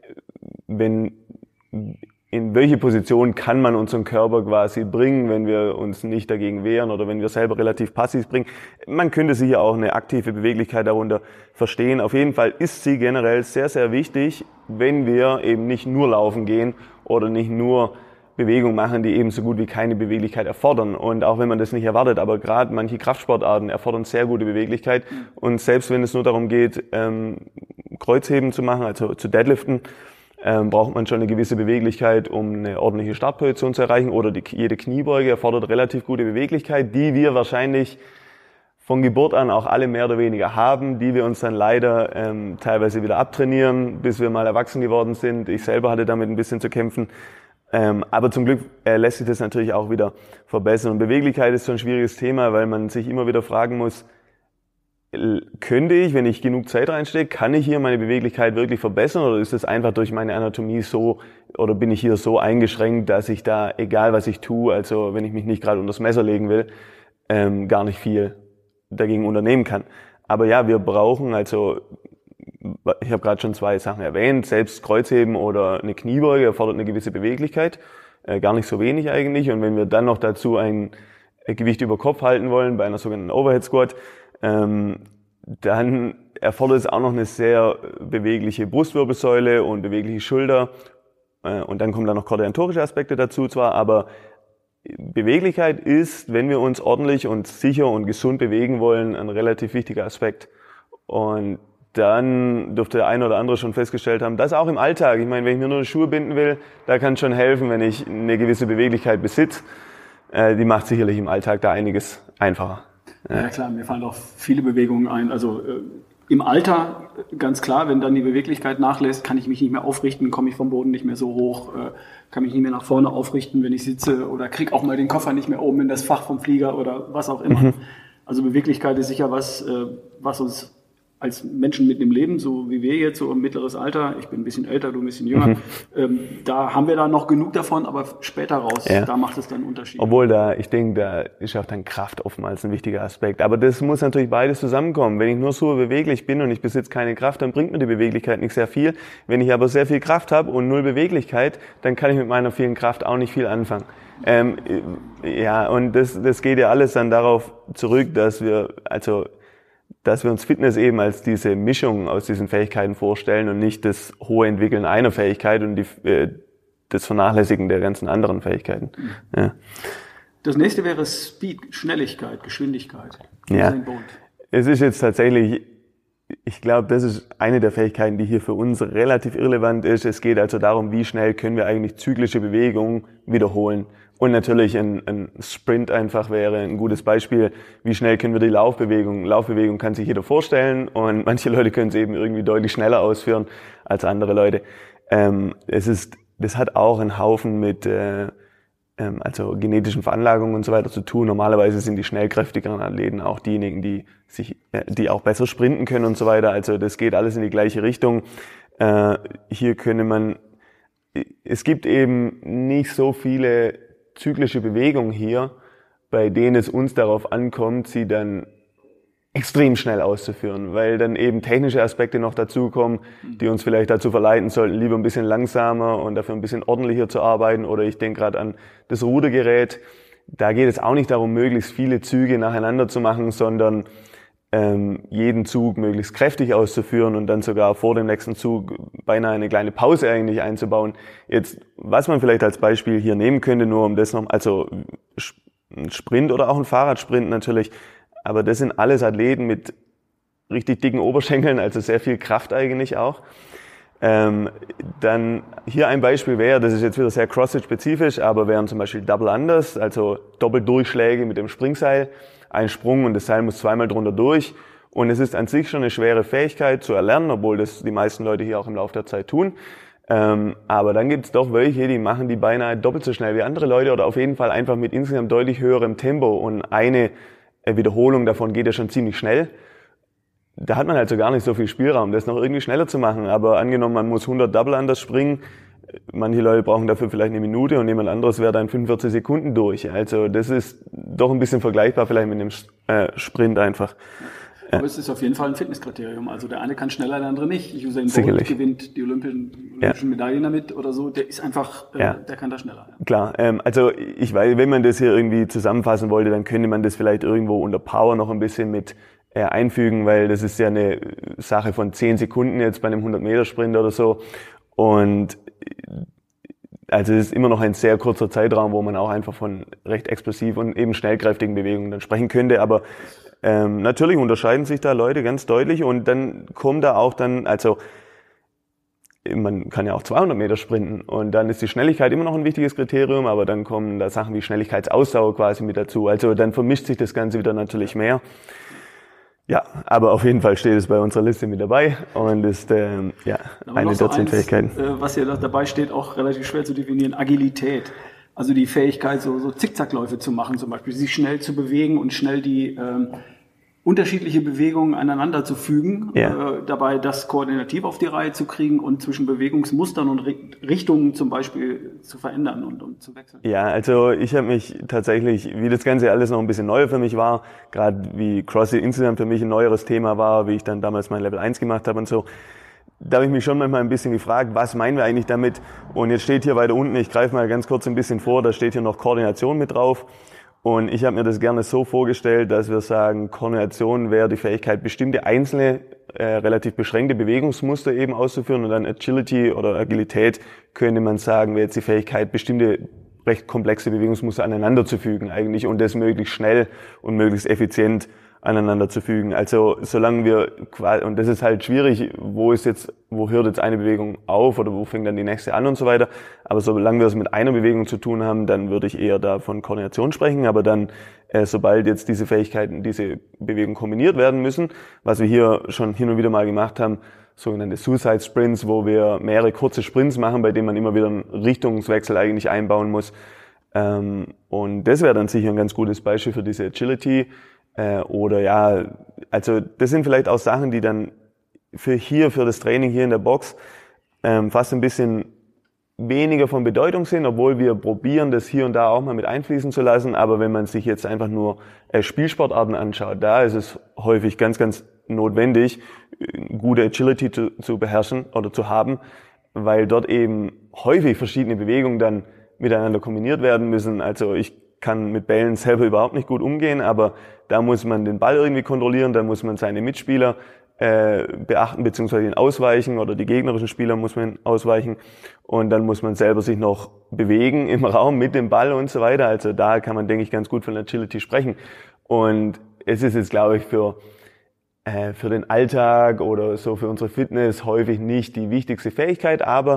in welche Position kann man unseren Körper quasi bringen, wenn wir uns nicht dagegen wehren oder wenn wir selber relativ passiv bringen. Man könnte sicher auch eine aktive Beweglichkeit darunter verstehen. Auf jeden Fall ist sie generell sehr, sehr wichtig, wenn wir eben nicht nur laufen gehen oder nicht nur Bewegungen machen, die eben so gut wie keine Beweglichkeit erfordern. Und auch wenn man das nicht erwartet, aber gerade manche Kraftsportarten erfordern sehr gute Beweglichkeit. Und selbst wenn es nur darum geht, Kreuzheben zu machen, also zu deadliften, braucht man schon eine gewisse Beweglichkeit, um eine ordentliche Startposition zu erreichen. Oder jede Kniebeuge erfordert relativ gute Beweglichkeit, die wir wahrscheinlich von Geburt an auch alle mehr oder weniger haben, die wir uns dann leider teilweise wieder abtrainieren, bis wir mal erwachsen geworden sind. Ich selber hatte damit ein bisschen zu kämpfen. Aber zum Glück lässt sich das natürlich auch wieder verbessern. Und Beweglichkeit ist so ein schwieriges Thema, weil man sich immer wieder fragen muss, könnte ich, wenn ich genug Zeit reinstecke, kann ich hier meine Beweglichkeit wirklich verbessern oder ist es einfach durch meine Anatomie so oder bin ich hier so eingeschränkt, dass ich da, egal was ich tue, also wenn ich mich nicht gerade unter das Messer legen will, gar nicht viel dagegen unternehmen kann. Aber ja, wir brauchen, also ich habe gerade schon 2 Sachen erwähnt, selbst Kreuzheben oder eine Kniebeuge erfordert eine gewisse Beweglichkeit, gar nicht so wenig eigentlich und wenn wir dann noch dazu ein Gewicht über Kopf halten wollen, bei einer sogenannten Overhead Squat, dann erfordert es auch noch eine sehr bewegliche Brustwirbelsäule und bewegliche Schulter. Und dann kommen da noch koordinatorische Aspekte dazu zwar, aber Beweglichkeit ist, wenn wir uns ordentlich und sicher und gesund bewegen wollen, ein relativ wichtiger Aspekt. Und dann dürfte der eine oder andere schon festgestellt haben, dass auch im Alltag, ich meine, wenn ich mir nur die Schuhe binden will, da kann es schon helfen, wenn ich eine gewisse Beweglichkeit besitze. Die macht sicherlich im Alltag da einiges einfacher. Ja klar, mir fallen auch viele Bewegungen ein. Also im Alter, ganz klar, wenn dann die Beweglichkeit nachlässt, kann ich mich nicht mehr aufrichten, komme ich vom Boden nicht mehr so hoch, kann mich nicht mehr nach vorne aufrichten, wenn ich sitze oder kriege auch mal den Koffer nicht mehr oben in das Fach vom Flieger oder was auch immer. Also Beweglichkeit ist sicher was uns als Menschen mitten im Leben, so wie wir jetzt, so im mittleres Alter, ich bin ein bisschen älter, du ein bisschen jünger, da haben wir da noch genug davon, aber später raus, da macht es dann einen Unterschied. Obwohl ich denke, da ist auch dann Kraft oftmals ein wichtiger Aspekt. Aber das muss natürlich beides zusammenkommen. Wenn ich nur so beweglich bin und ich besitze keine Kraft, dann bringt mir die Beweglichkeit nicht sehr viel. Wenn ich aber sehr viel Kraft habe und null Beweglichkeit, dann kann ich mit meiner vielen Kraft auch nicht viel anfangen. Und das geht ja alles dann darauf zurück, dass wir uns Fitness eben als diese Mischung aus diesen Fähigkeiten vorstellen und nicht das hohe Entwickeln einer Fähigkeit und das Vernachlässigen der ganzen anderen Fähigkeiten. Ja. Das nächste wäre Speed, Schnelligkeit, Geschwindigkeit. Ja. Es ist jetzt tatsächlich ich glaube, das ist eine der Fähigkeiten, die hier für uns relativ irrelevant ist. Es geht also darum, wie schnell können wir eigentlich zyklische Bewegungen wiederholen. Und natürlich ein Sprint einfach wäre ein gutes Beispiel. Wie schnell können wir die Laufbewegung? Laufbewegung kann sich jeder vorstellen und manche Leute können es eben irgendwie deutlich schneller ausführen als andere Leute. Das hat auch einen Haufen mit also genetischen Veranlagungen und so weiter zu tun. Normalerweise sind die schnellkräftigeren Athleten auch diejenigen, die auch besser sprinten können und so weiter. Also das geht alles in die gleiche Richtung. Es gibt eben nicht so viele zyklische Bewegungen hier, bei denen es uns darauf ankommt, sie dann extrem schnell auszuführen, weil dann eben technische Aspekte noch dazukommen, die uns vielleicht dazu verleiten sollten, lieber ein bisschen langsamer und dafür ein bisschen ordentlicher zu arbeiten. Oder ich denke gerade an das Rudergerät. Da geht es auch nicht darum, möglichst viele Züge nacheinander zu machen, sondern jeden Zug möglichst kräftig auszuführen und dann sogar vor dem nächsten Zug beinahe eine kleine Pause eigentlich einzubauen. Jetzt, was man vielleicht als Beispiel hier nehmen könnte, nur um das noch, also ein Sprint oder auch ein Fahrradsprint natürlich, aber das sind alles Athleten mit richtig dicken Oberschenkeln, also sehr viel Kraft eigentlich auch. Dann hier ein Beispiel wäre, das ist jetzt wieder sehr CrossFit-spezifisch, aber wären zum Beispiel Double Unders, also Doppeldurchschläge mit dem Springseil, ein Sprung und das Seil muss zweimal drunter durch. Und es ist an sich schon eine schwere Fähigkeit zu erlernen, obwohl das die meisten Leute hier auch im Laufe der Zeit tun. Aber dann gibt es doch welche, die machen die beinahe doppelt so schnell wie andere Leute oder auf jeden Fall einfach mit insgesamt deutlich höherem Tempo. Und eine Wiederholung davon geht ja schon ziemlich schnell. Da hat man also gar nicht so viel Spielraum, das noch irgendwie schneller zu machen. Aber angenommen, man muss 100 Double Unders springen, manche Leute brauchen dafür vielleicht eine Minute und jemand anderes wäre dann 45 Sekunden durch. Also das ist doch ein bisschen vergleichbar vielleicht mit einem Sprint einfach. Aber es ist auf jeden Fall ein Fitnesskriterium. Also der eine kann schneller, der andere nicht. Usain Bolt gewinnt die olympischen Medaillen damit oder so. Der ist einfach, der kann da schneller. Ja. Klar, also ich weiß, wenn man das hier irgendwie zusammenfassen wollte, dann könnte man das vielleicht irgendwo unter Power noch ein bisschen mit einfügen, weil das ist ja eine Sache von 10 Sekunden jetzt bei einem 100-Meter-Sprint oder so. Und also es ist immer noch ein sehr kurzer Zeitraum, wo man auch einfach von recht explosiv und eben schnellkräftigen Bewegungen dann sprechen könnte. Aber natürlich unterscheiden sich da Leute ganz deutlich und dann kommt da auch dann, also man kann ja auch 200 Meter sprinten und dann ist die Schnelligkeit immer noch ein wichtiges Kriterium, aber dann kommen da Sachen wie Schnelligkeitsausdauer quasi mit dazu. Also dann vermischt sich das Ganze wieder natürlich mehr. Ja, aber auf jeden Fall steht es bei unserer Liste mit dabei und ist eine der 10 Fähigkeiten. Was hier dabei steht, auch relativ schwer zu definieren, Agilität. Also die Fähigkeit, so Zickzackläufe zu machen zum Beispiel, sich schnell zu bewegen und schnell die unterschiedliche Bewegungen aneinander zu fügen, dabei das koordinativ auf die Reihe zu kriegen und zwischen Bewegungsmustern und Richtungen zum Beispiel zu verändern und zu wechseln. Ja, also ich habe mich tatsächlich, wie das Ganze alles noch ein bisschen neuer für mich war, gerade wie CrossFit insgesamt für mich ein neueres Thema war, wie ich dann damals mein Level 1 gemacht habe und so, da habe ich mich schon manchmal ein bisschen gefragt, was meinen wir eigentlich damit? Und jetzt steht hier weiter unten, ich greife mal ganz kurz ein bisschen vor, da steht hier noch Koordination mit drauf. Und ich habe mir das gerne so vorgestellt, dass wir sagen, Koordination wäre die Fähigkeit, bestimmte einzelne, relativ beschränkte Bewegungsmuster eben auszuführen. Und dann Agility oder Agilität könnte man sagen, wäre jetzt die Fähigkeit, bestimmte recht komplexe Bewegungsmuster aneinander zu fügen eigentlich und das möglichst schnell und möglichst effizient aneinander zu fügen. Also solange wir, und das ist halt schwierig, wo hört jetzt eine Bewegung auf oder wo fängt dann die nächste an und so weiter. Aber solange wir es mit einer Bewegung zu tun haben, dann würde ich eher da von Koordination sprechen. Aber dann, sobald jetzt diese Fähigkeiten, diese Bewegungen kombiniert werden müssen, was wir hier schon hin und wieder mal gemacht haben, sogenannte Suicide Sprints, wo wir mehrere kurze Sprints machen, bei denen man immer wieder einen Richtungswechsel eigentlich einbauen muss. Und das wäre dann sicher ein ganz gutes Beispiel für diese Agility. Oder also das sind vielleicht auch Sachen, die dann für das Training hier in der Box fast ein bisschen weniger von Bedeutung sind, obwohl wir probieren, das hier und da auch mal mit einfließen zu lassen. Aber wenn man sich jetzt einfach nur Spielsportarten anschaut, da ist es häufig ganz, ganz notwendig, gute Agility zu beherrschen oder zu haben, weil dort eben häufig verschiedene Bewegungen dann miteinander kombiniert werden müssen. Also ich kann mit Bällen selber überhaupt nicht gut umgehen, aber da muss man den Ball irgendwie kontrollieren, da muss man seine Mitspieler beachten bzw. ihn ausweichen oder die gegnerischen Spieler muss man ausweichen und dann muss man selber sich noch bewegen im Raum mit dem Ball und so weiter. Also da kann man, denke ich, ganz gut von Agility sprechen. Und es ist jetzt, glaube ich, für für den Alltag oder so für unsere Fitness häufig nicht die wichtigste Fähigkeit, aber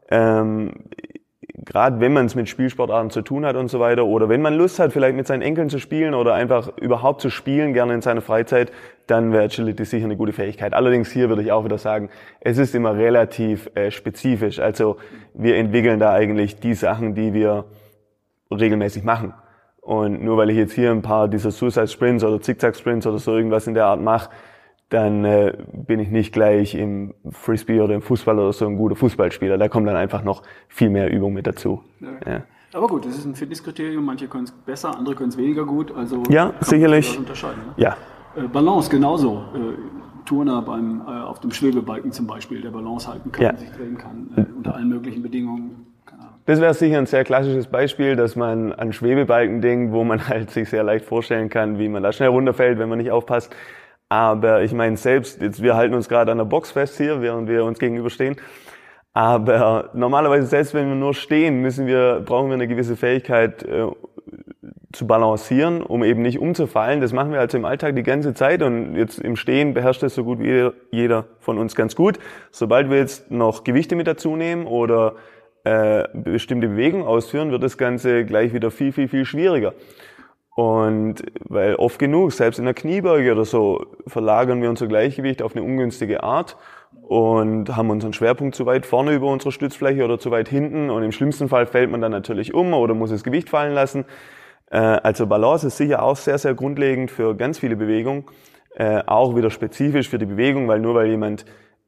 gerade wenn man es mit Spielsportarten zu tun hat und so weiter oder wenn man Lust hat, vielleicht mit seinen Enkeln zu spielen oder einfach überhaupt zu spielen, gerne in seiner Freizeit, dann wäre Agility sicher eine gute Fähigkeit. Allerdings hier würde ich auch wieder sagen, es ist immer relativ spezifisch. Also wir entwickeln da eigentlich die Sachen, die wir regelmäßig machen. Und nur weil ich jetzt hier ein paar dieser Suicide Sprints oder Zickzack Sprints oder so irgendwas in der Art mache, dann bin ich nicht gleich im Frisbee oder im Fußball oder so ein guter Fußballspieler. Da kommt dann einfach noch viel mehr Übung mit dazu. Ja. Aber gut, das ist ein Fitnesskriterium. Manche können es besser, andere können es weniger gut. Also ja, sicherlich. Unterscheiden, ne? Ja. Balance genauso. Turner auf dem Schwebebalken zum Beispiel, der Balance halten kann, sich drehen kann, unter allen möglichen Bedingungen. Das wäre sicher ein sehr klassisches Beispiel, dass man an Schwebebalken denkt, wo man halt sich sehr leicht vorstellen kann, wie man da schnell runterfällt, wenn man nicht aufpasst. Aber ich meine selbst, jetzt wir halten uns gerade an der Box fest hier, während wir uns gegenüberstehen. Aber normalerweise, selbst wenn wir nur stehen, brauchen wir eine gewisse Fähigkeit zu balancieren, um eben nicht umzufallen. Das machen wir also im Alltag die ganze Zeit und jetzt im Stehen beherrscht das so gut wie jeder von uns ganz gut. Sobald wir jetzt noch Gewichte mit dazu nehmen oder bestimmte Bewegungen ausführen, wird das Ganze gleich wieder viel, viel, viel schwieriger. Und weil oft genug, selbst in der Kniebeuge oder so, verlagern wir unser Gleichgewicht auf eine ungünstige Art und haben unseren Schwerpunkt zu weit vorne über unserer Stützfläche oder zu weit hinten und im schlimmsten Fall fällt man dann natürlich um oder muss das Gewicht fallen lassen. Also Balance ist sicher auch sehr, sehr grundlegend für ganz viele Bewegungen, auch wieder spezifisch für die Bewegung, weil nur weil jemand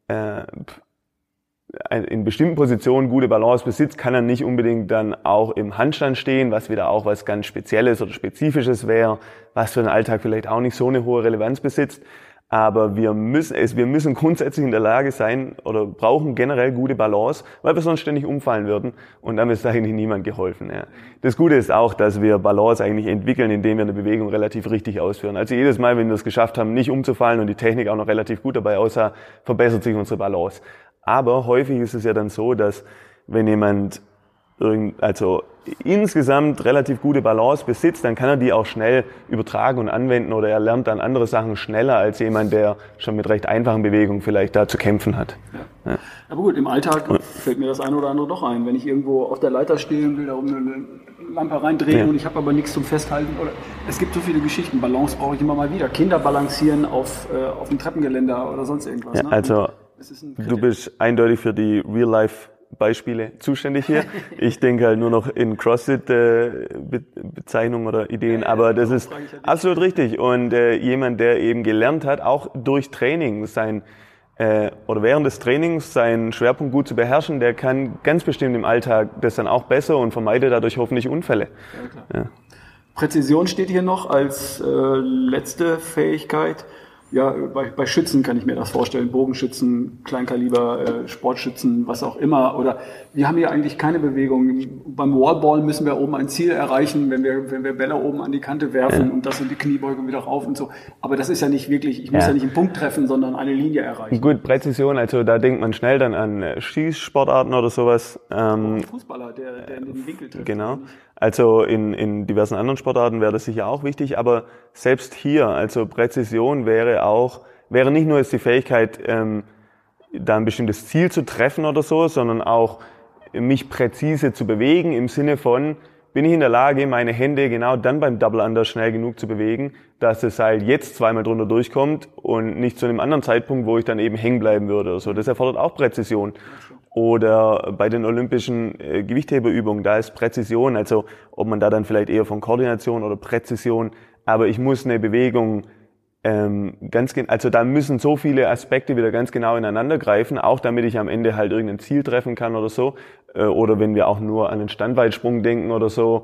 in bestimmten Positionen gute Balance besitzt, kann er nicht unbedingt dann auch im Handstand stehen, was wieder auch was ganz Spezielles oder Spezifisches wäre, was für den Alltag vielleicht auch nicht so eine hohe Relevanz besitzt. Aber wir müssen grundsätzlich in der Lage sein oder brauchen generell gute Balance, weil wir sonst ständig umfallen würden und damit ist eigentlich niemand geholfen. Ja. Das Gute ist auch, dass wir Balance eigentlich entwickeln, indem wir eine Bewegung relativ richtig ausführen. Also jedes Mal, wenn wir es geschafft haben, nicht umzufallen und die Technik auch noch relativ gut dabei aussah, verbessert sich unsere Balance. Aber häufig ist es ja dann so, dass wenn jemand insgesamt relativ gute Balance besitzt, dann kann er die auch schnell übertragen und anwenden oder er lernt dann andere Sachen schneller als jemand, der schon mit recht einfachen Bewegungen vielleicht da zu kämpfen hat. Ja. Aber gut, im Alltag fällt mir das eine oder andere doch ein. Wenn ich irgendwo auf der Leiter stehe und will da oben eine Lampe reindrehen und ich habe aber nichts zum Festhalten. Oder es gibt so viele Geschichten. Balance brauche ich immer mal wieder. Kinder balancieren auf dem Treppengeländer oder sonst irgendwas. Ja, ne? Also du bist eindeutig für die Real-Life-Beispiele zuständig hier. Ich denke halt nur noch in CrossFit-Bezeichnungen oder Ideen, aber das ist absolut richtig. Und jemand, der eben gelernt hat, auch durch Training oder während des Trainings seinen Schwerpunkt gut zu beherrschen, der kann ganz bestimmt im Alltag das dann auch besser und vermeidet dadurch hoffentlich Unfälle. Ja, klar. Ja. Präzision steht hier noch als letzte Fähigkeit. Ja, bei Schützen kann ich mir das vorstellen. Bogenschützen, Kleinkaliber, Sportschützen, was auch immer. Oder wir haben hier eigentlich keine Bewegung. Beim Wallball müssen wir oben ein Ziel erreichen, wenn wir Bälle oben an die Kante werfen und das in die Kniebeuge wieder rauf und so. Aber das ist ja nicht wirklich, ich muss ja nicht einen Punkt treffen, sondern eine Linie erreichen. Gut, Präzision, also da denkt man schnell dann an Schießsportarten oder sowas. Ein Fußballer, der in den Winkel trifft. Genau. Also in diversen anderen Sportarten wäre das sicher auch wichtig, aber selbst hier, also Präzision wäre nicht nur jetzt die Fähigkeit, da ein bestimmtes Ziel zu treffen oder so, sondern auch mich präzise zu bewegen im Sinne von, bin ich in der Lage, meine Hände genau dann beim Double Under schnell genug zu bewegen, dass das Seil jetzt zweimal drunter durchkommt und nicht zu einem anderen Zeitpunkt, wo ich dann eben hängen bleiben würde oder so. Das erfordert auch Präzision. Oder bei den olympischen Gewichtheberübungen, da ist Präzision, also ob man da dann vielleicht eher von Koordination oder Präzision, aber ich muss eine Bewegung also da müssen so viele Aspekte wieder ganz genau ineinander greifen, auch damit ich am Ende halt irgendein Ziel treffen kann oder so. Oder wenn wir auch nur an einen Standweitsprung denken oder so.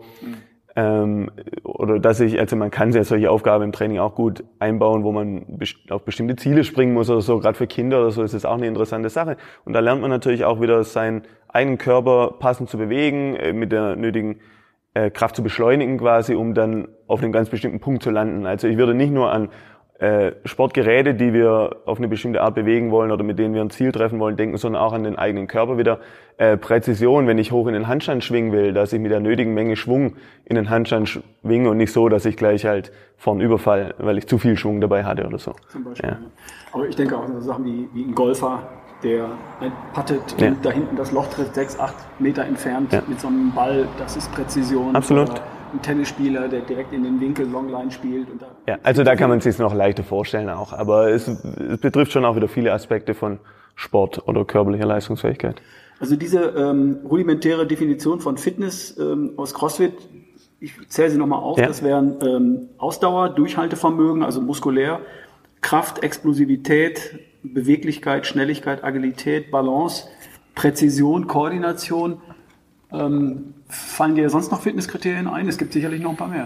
Oder man kann ja solche Aufgaben im Training auch gut einbauen, wo man auf bestimmte Ziele springen muss oder so. Gerade für Kinder oder so ist das auch eine interessante Sache. Und da lernt man natürlich auch wieder seinen eigenen Körper passend zu bewegen, mit der nötigen Kraft zu beschleunigen quasi, um dann auf einem ganz bestimmten Punkt zu landen. Also ich würde nicht nur an Sportgeräte, die wir auf eine bestimmte Art bewegen wollen oder mit denen wir ein Ziel treffen wollen, denken, sondern auch an den eigenen Körper wieder. Präzision, wenn ich hoch in den Handstand schwingen will, dass ich mit der nötigen Menge Schwung in den Handstand schwinge und nicht so, dass ich gleich halt vorn überfall, weil ich zu viel Schwung dabei hatte oder so. Zum Beispiel. Ja. Aber ich denke auch an so Sachen wie ein Golfer, der puttet und da hinten das Loch trifft 6, 8 Meter entfernt mit so einem Ball, das ist Präzision. Absolut. Oder ein Tennisspieler, der direkt in den Winkel Longline spielt. Und also da kann man sich noch leichter vorstellen auch, aber es betrifft schon auch wieder viele Aspekte von Sport oder körperlicher Leistungsfähigkeit. Also diese rudimentäre Definition von Fitness aus CrossFit, ich zähle sie nochmal auf, das wären Ausdauer, Durchhaltevermögen, also muskulär, Kraft, Explosivität, Beweglichkeit, Schnelligkeit, Agilität, Balance, Präzision, Koordination. Fallen dir sonst noch Fitnesskriterien ein? Es gibt sicherlich noch ein paar mehr.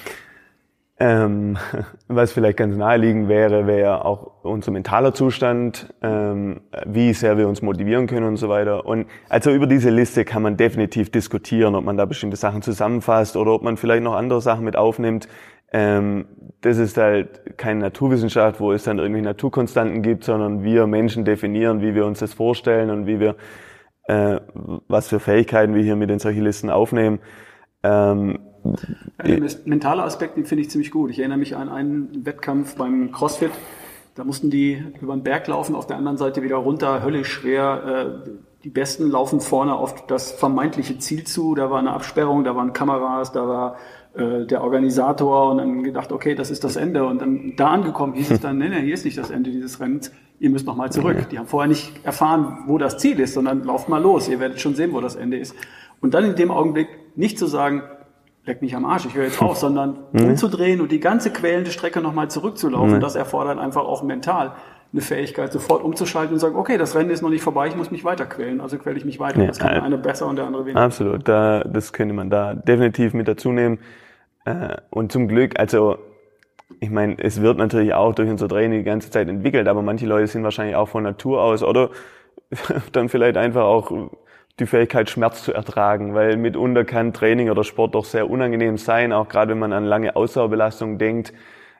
Was vielleicht ganz naheliegend wäre auch unser mentaler Zustand, wie sehr wir uns motivieren können und so weiter. Und also über diese Liste kann man definitiv diskutieren, ob man da bestimmte Sachen zusammenfasst oder ob man vielleicht noch andere Sachen mit aufnimmt. Das ist halt keine Naturwissenschaft, wo es dann irgendwie Naturkonstanten gibt, sondern wir Menschen definieren, wie wir uns das vorstellen und wie wir was für Fähigkeiten wir hier mit in solche Listen aufnehmen. Der mentale Aspekt, den finde ich ziemlich gut. Ich erinnere mich an einen Wettkampf beim CrossFit. Da mussten die über den Berg laufen, auf der anderen Seite wieder runter, höllisch schwer. Die Besten laufen vorne auf das vermeintliche Ziel zu. Da war eine Absperrung, da waren Kameras, da war der Organisator und dann gedacht, okay, das ist das Ende. Und dann da angekommen hieß es dann, nee, hier ist nicht das Ende dieses Rennens, ihr müsst noch mal zurück. Die haben vorher nicht erfahren, wo das Ziel ist, sondern lauft mal los, ihr werdet schon sehen, wo das Ende ist. Und dann in dem Augenblick nicht zu sagen, leck mich am Arsch, ich höre jetzt auf, sondern umzudrehen und die ganze quälende Strecke noch mal zurückzulaufen. Das erfordert einfach auch mental eine Fähigkeit, sofort umzuschalten und sagen, okay, das Rennen ist noch nicht vorbei, ich muss mich weiter quälen, also quäle ich mich weiter. Das kann der eine besser und der andere weniger. Absolut, das könnte man da definitiv mit dazu nehmen. Und zum Glück, also ich meine, es wird natürlich auch durch unser Training die ganze Zeit entwickelt, aber manche Leute sind wahrscheinlich auch von Natur aus oder dann vielleicht einfach auch die Fähigkeit, Schmerz zu ertragen, weil mitunter kann Training oder Sport doch sehr unangenehm sein, auch gerade wenn man an lange Ausdauerbelastung denkt,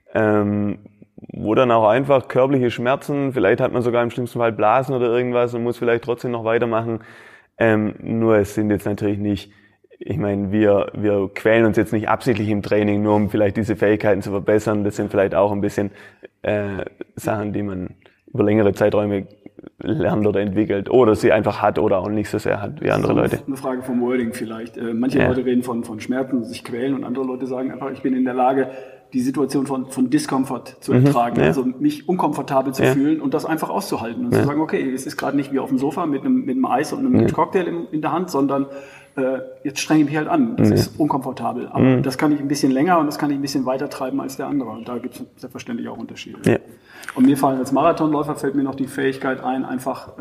wo dann auch einfach körperliche Schmerzen, vielleicht hat man sogar im schlimmsten Fall Blasen oder irgendwas und muss vielleicht trotzdem noch weitermachen. Nur es sind jetzt natürlich nicht, ich meine, wir quälen uns jetzt nicht absichtlich im Training, nur um vielleicht diese Fähigkeiten zu verbessern. Das sind vielleicht auch ein bisschen Sachen, die man über längere Zeiträume lernt oder entwickelt oder sie einfach hat oder auch nicht so sehr hat wie andere Leute. Eine Frage vom Wording vielleicht. Manche Leute reden von Schmerzen, sich quälen und andere Leute sagen einfach, ich bin in der Lage, die Situation von Discomfort zu ertragen, also mich unkomfortabel zu fühlen und das einfach auszuhalten und zu sagen, okay, es ist gerade nicht wie auf dem Sofa mit einem Eis und einem Cocktail in der Hand, sondern jetzt strenge ich mich halt an, das ist unkomfortabel, aber das kann ich ein bisschen länger und das kann ich ein bisschen weiter treiben als der andere und da gibt es selbstverständlich auch Unterschiede. Ja. Und mir fallen als Marathonläufer fällt mir noch die Fähigkeit ein, einfach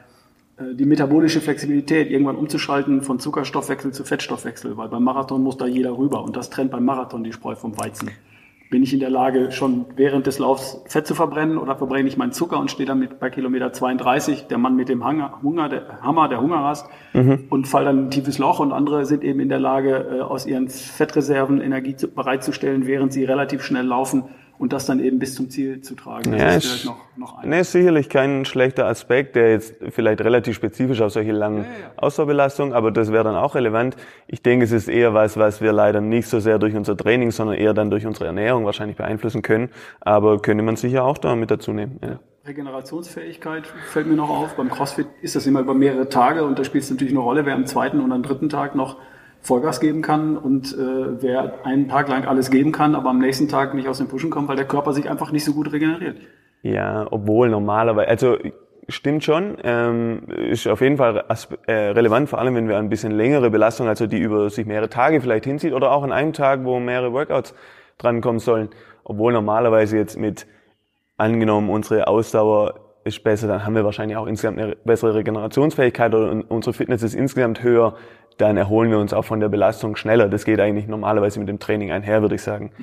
die metabolische Flexibilität irgendwann umzuschalten von Zuckerstoffwechsel zu Fettstoffwechsel, weil beim Marathon muss da jeder rüber und das trennt beim Marathon die Spreu vom Weizen. Bin ich in der Lage, schon während des Laufs Fett zu verbrennen oder verbrenne ich meinen Zucker und stehe dann bei Kilometer 32, der Mann mit dem Hunger, der Hungerrast und fall dann in ein tiefes Loch und andere sind eben in der Lage, aus ihren Fettreserven Energie bereitzustellen, während sie relativ schnell laufen und das dann eben bis zum Ziel zu tragen. Das ist vielleicht noch ein. Nee, ist sicherlich kein schlechter Aspekt, der jetzt vielleicht relativ spezifisch auf solche langen Ausdauerbelastungen, aber das wäre dann auch relevant. Ich denke, es ist eher was wir leider nicht so sehr durch unser Training, sondern eher dann durch unsere Ernährung wahrscheinlich beeinflussen können, aber könnte man sicher auch da mit dazu nehmen. Ja. Regenerationsfähigkeit fällt mir noch auf. Beim CrossFit ist das immer über mehrere Tage und da spielt es natürlich eine Rolle, wer am zweiten und am dritten Tag noch Vollgas geben kann und wer einen Tag lang alles geben kann, aber am nächsten Tag nicht aus dem Pushen kommt, weil der Körper sich einfach nicht so gut regeneriert. Ja, obwohl normalerweise, also stimmt schon, ist auf jeden Fall relevant, vor allem wenn wir ein bisschen längere Belastung, also die über sich mehrere Tage vielleicht hinzieht oder auch an einem Tag, wo mehrere Workouts drankommen sollen, obwohl normalerweise jetzt mit angenommen unsere Ausdauer ist besser, dann haben wir wahrscheinlich auch insgesamt eine bessere Regenerationsfähigkeit oder unsere Fitness ist insgesamt höher, dann erholen wir uns auch von der Belastung schneller. Das geht eigentlich normalerweise mit dem Training einher, würde ich sagen.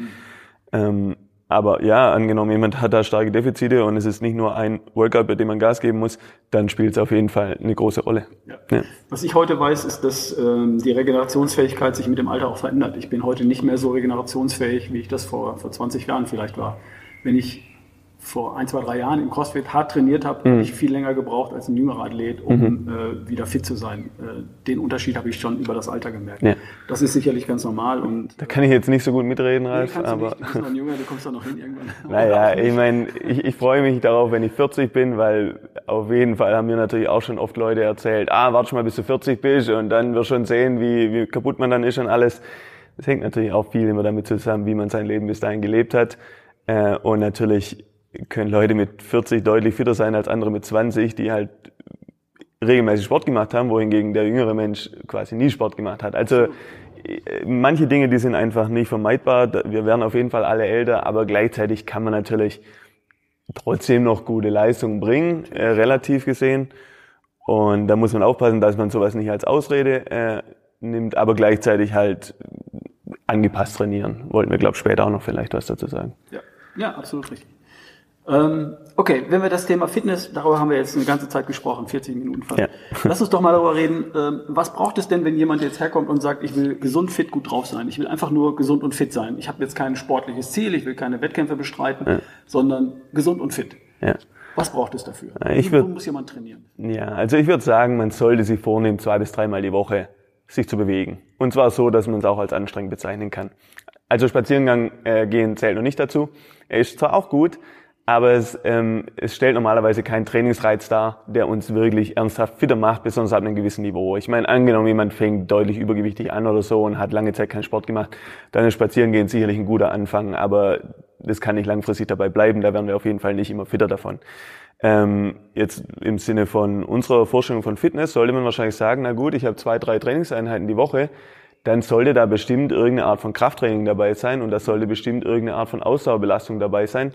Aber ja, angenommen, jemand hat da starke Defizite und es ist nicht nur ein Workout, bei dem man Gas geben muss, dann spielt es auf jeden Fall eine große Rolle. Ja. Was ich heute weiß, ist, dass die Regenerationsfähigkeit sich mit dem Alter auch verändert. Ich bin heute nicht mehr so regenerationsfähig, wie ich das vor 20 Jahren vielleicht war. Wenn ich vor 1, 2, 3 Jahren im CrossFit hart trainiert habe, habe ich viel länger gebraucht als ein jüngerer Athlet, um wieder fit zu sein. Den Unterschied habe ich schon über das Alter gemerkt. Ja. Das ist sicherlich ganz normal. Und da kann ich jetzt nicht so gut mitreden, Ralf. Nee, aber du bist noch ein Junger, du kommst da noch hin irgendwann. Naja, ich meine, ich freue mich darauf, wenn ich 40 bin, weil auf jeden Fall haben mir natürlich auch schon oft Leute erzählt, warte mal, bis du 40 bist und dann wirst du schon sehen, wie kaputt man dann ist und alles. Das hängt natürlich auch viel immer damit zusammen, wie man sein Leben bis dahin gelebt hat. Und natürlich können Leute mit 40 deutlich fitter sein als andere mit 20, die halt regelmäßig Sport gemacht haben, wohingegen der jüngere Mensch quasi nie Sport gemacht hat. Also manche Dinge, die sind einfach nicht vermeidbar. Wir werden auf jeden Fall alle älter, aber gleichzeitig kann man natürlich trotzdem noch gute Leistungen bringen, relativ gesehen. Und da muss man aufpassen, dass man sowas nicht als Ausrede nimmt, aber gleichzeitig halt angepasst trainieren. Wollten wir, glaube ich, später auch noch vielleicht was dazu sagen. Ja, absolut richtig. Okay, wenn wir das Thema Fitness, darüber haben wir jetzt eine ganze Zeit gesprochen, 40 Minuten fast. Ja. Lass uns doch mal darüber reden, was braucht es denn, wenn jemand jetzt herkommt und sagt, ich will gesund, fit, gut drauf sein. Ich will einfach nur gesund und fit sein. Ich habe jetzt kein sportliches Ziel, ich will keine Wettkämpfe bestreiten, sondern gesund und fit. Ja. Was braucht es dafür? Wo muss jemand trainieren? Ja, also ich würde sagen, man sollte sich vornehmen, 2 bis 3 Mal die Woche sich zu bewegen. Und zwar so, dass man es auch als anstrengend bezeichnen kann. Also Spaziergang gehen zählt noch nicht dazu. Er ist zwar auch gut, aber es stellt normalerweise keinen Trainingsreiz dar, der uns wirklich ernsthaft fitter macht, besonders ab einem gewissen Niveau. Ich meine, angenommen, jemand fängt deutlich übergewichtig an oder so und hat lange Zeit keinen Sport gemacht, dann ist Spazierengehen sicherlich ein guter Anfang, aber das kann nicht langfristig dabei bleiben, da werden wir auf jeden Fall nicht immer fitter davon. Jetzt im Sinne von unserer Vorstellung von Fitness sollte man wahrscheinlich sagen, na gut, ich habe 2, 3 Trainingseinheiten die Woche, dann sollte da bestimmt irgendeine Art von Krafttraining dabei sein und da sollte bestimmt irgendeine Art von Ausdauerbelastung dabei sein.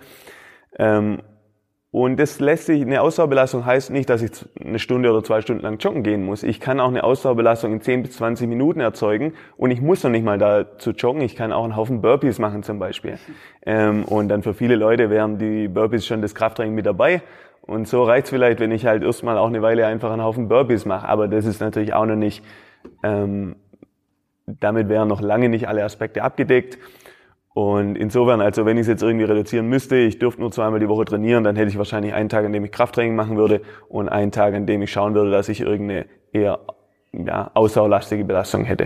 Und das lässt sich, eine Ausdauerbelastung heißt nicht, dass ich 1 Stunde oder 2 Stunden lang joggen gehen muss. Ich kann auch eine Ausdauerbelastung in 10 bis 20 Minuten erzeugen und ich muss noch nicht mal dazu joggen. Ich kann auch einen Haufen Burpees machen zum Beispiel. Und dann für viele Leute wären die Burpees schon das Krafttraining mit dabei. Und so reicht's vielleicht, wenn ich halt erstmal auch eine Weile einfach einen Haufen Burpees mache. Aber das ist natürlich auch noch nicht, damit wären noch lange nicht alle Aspekte abgedeckt. Und insofern, also wenn ich es jetzt irgendwie reduzieren müsste, ich dürfte nur 2-mal die Woche trainieren, dann hätte ich wahrscheinlich einen Tag, an dem ich Krafttraining machen würde und einen Tag, an dem ich schauen würde, dass ich irgendeine eher ausdauerlastige Belastung hätte.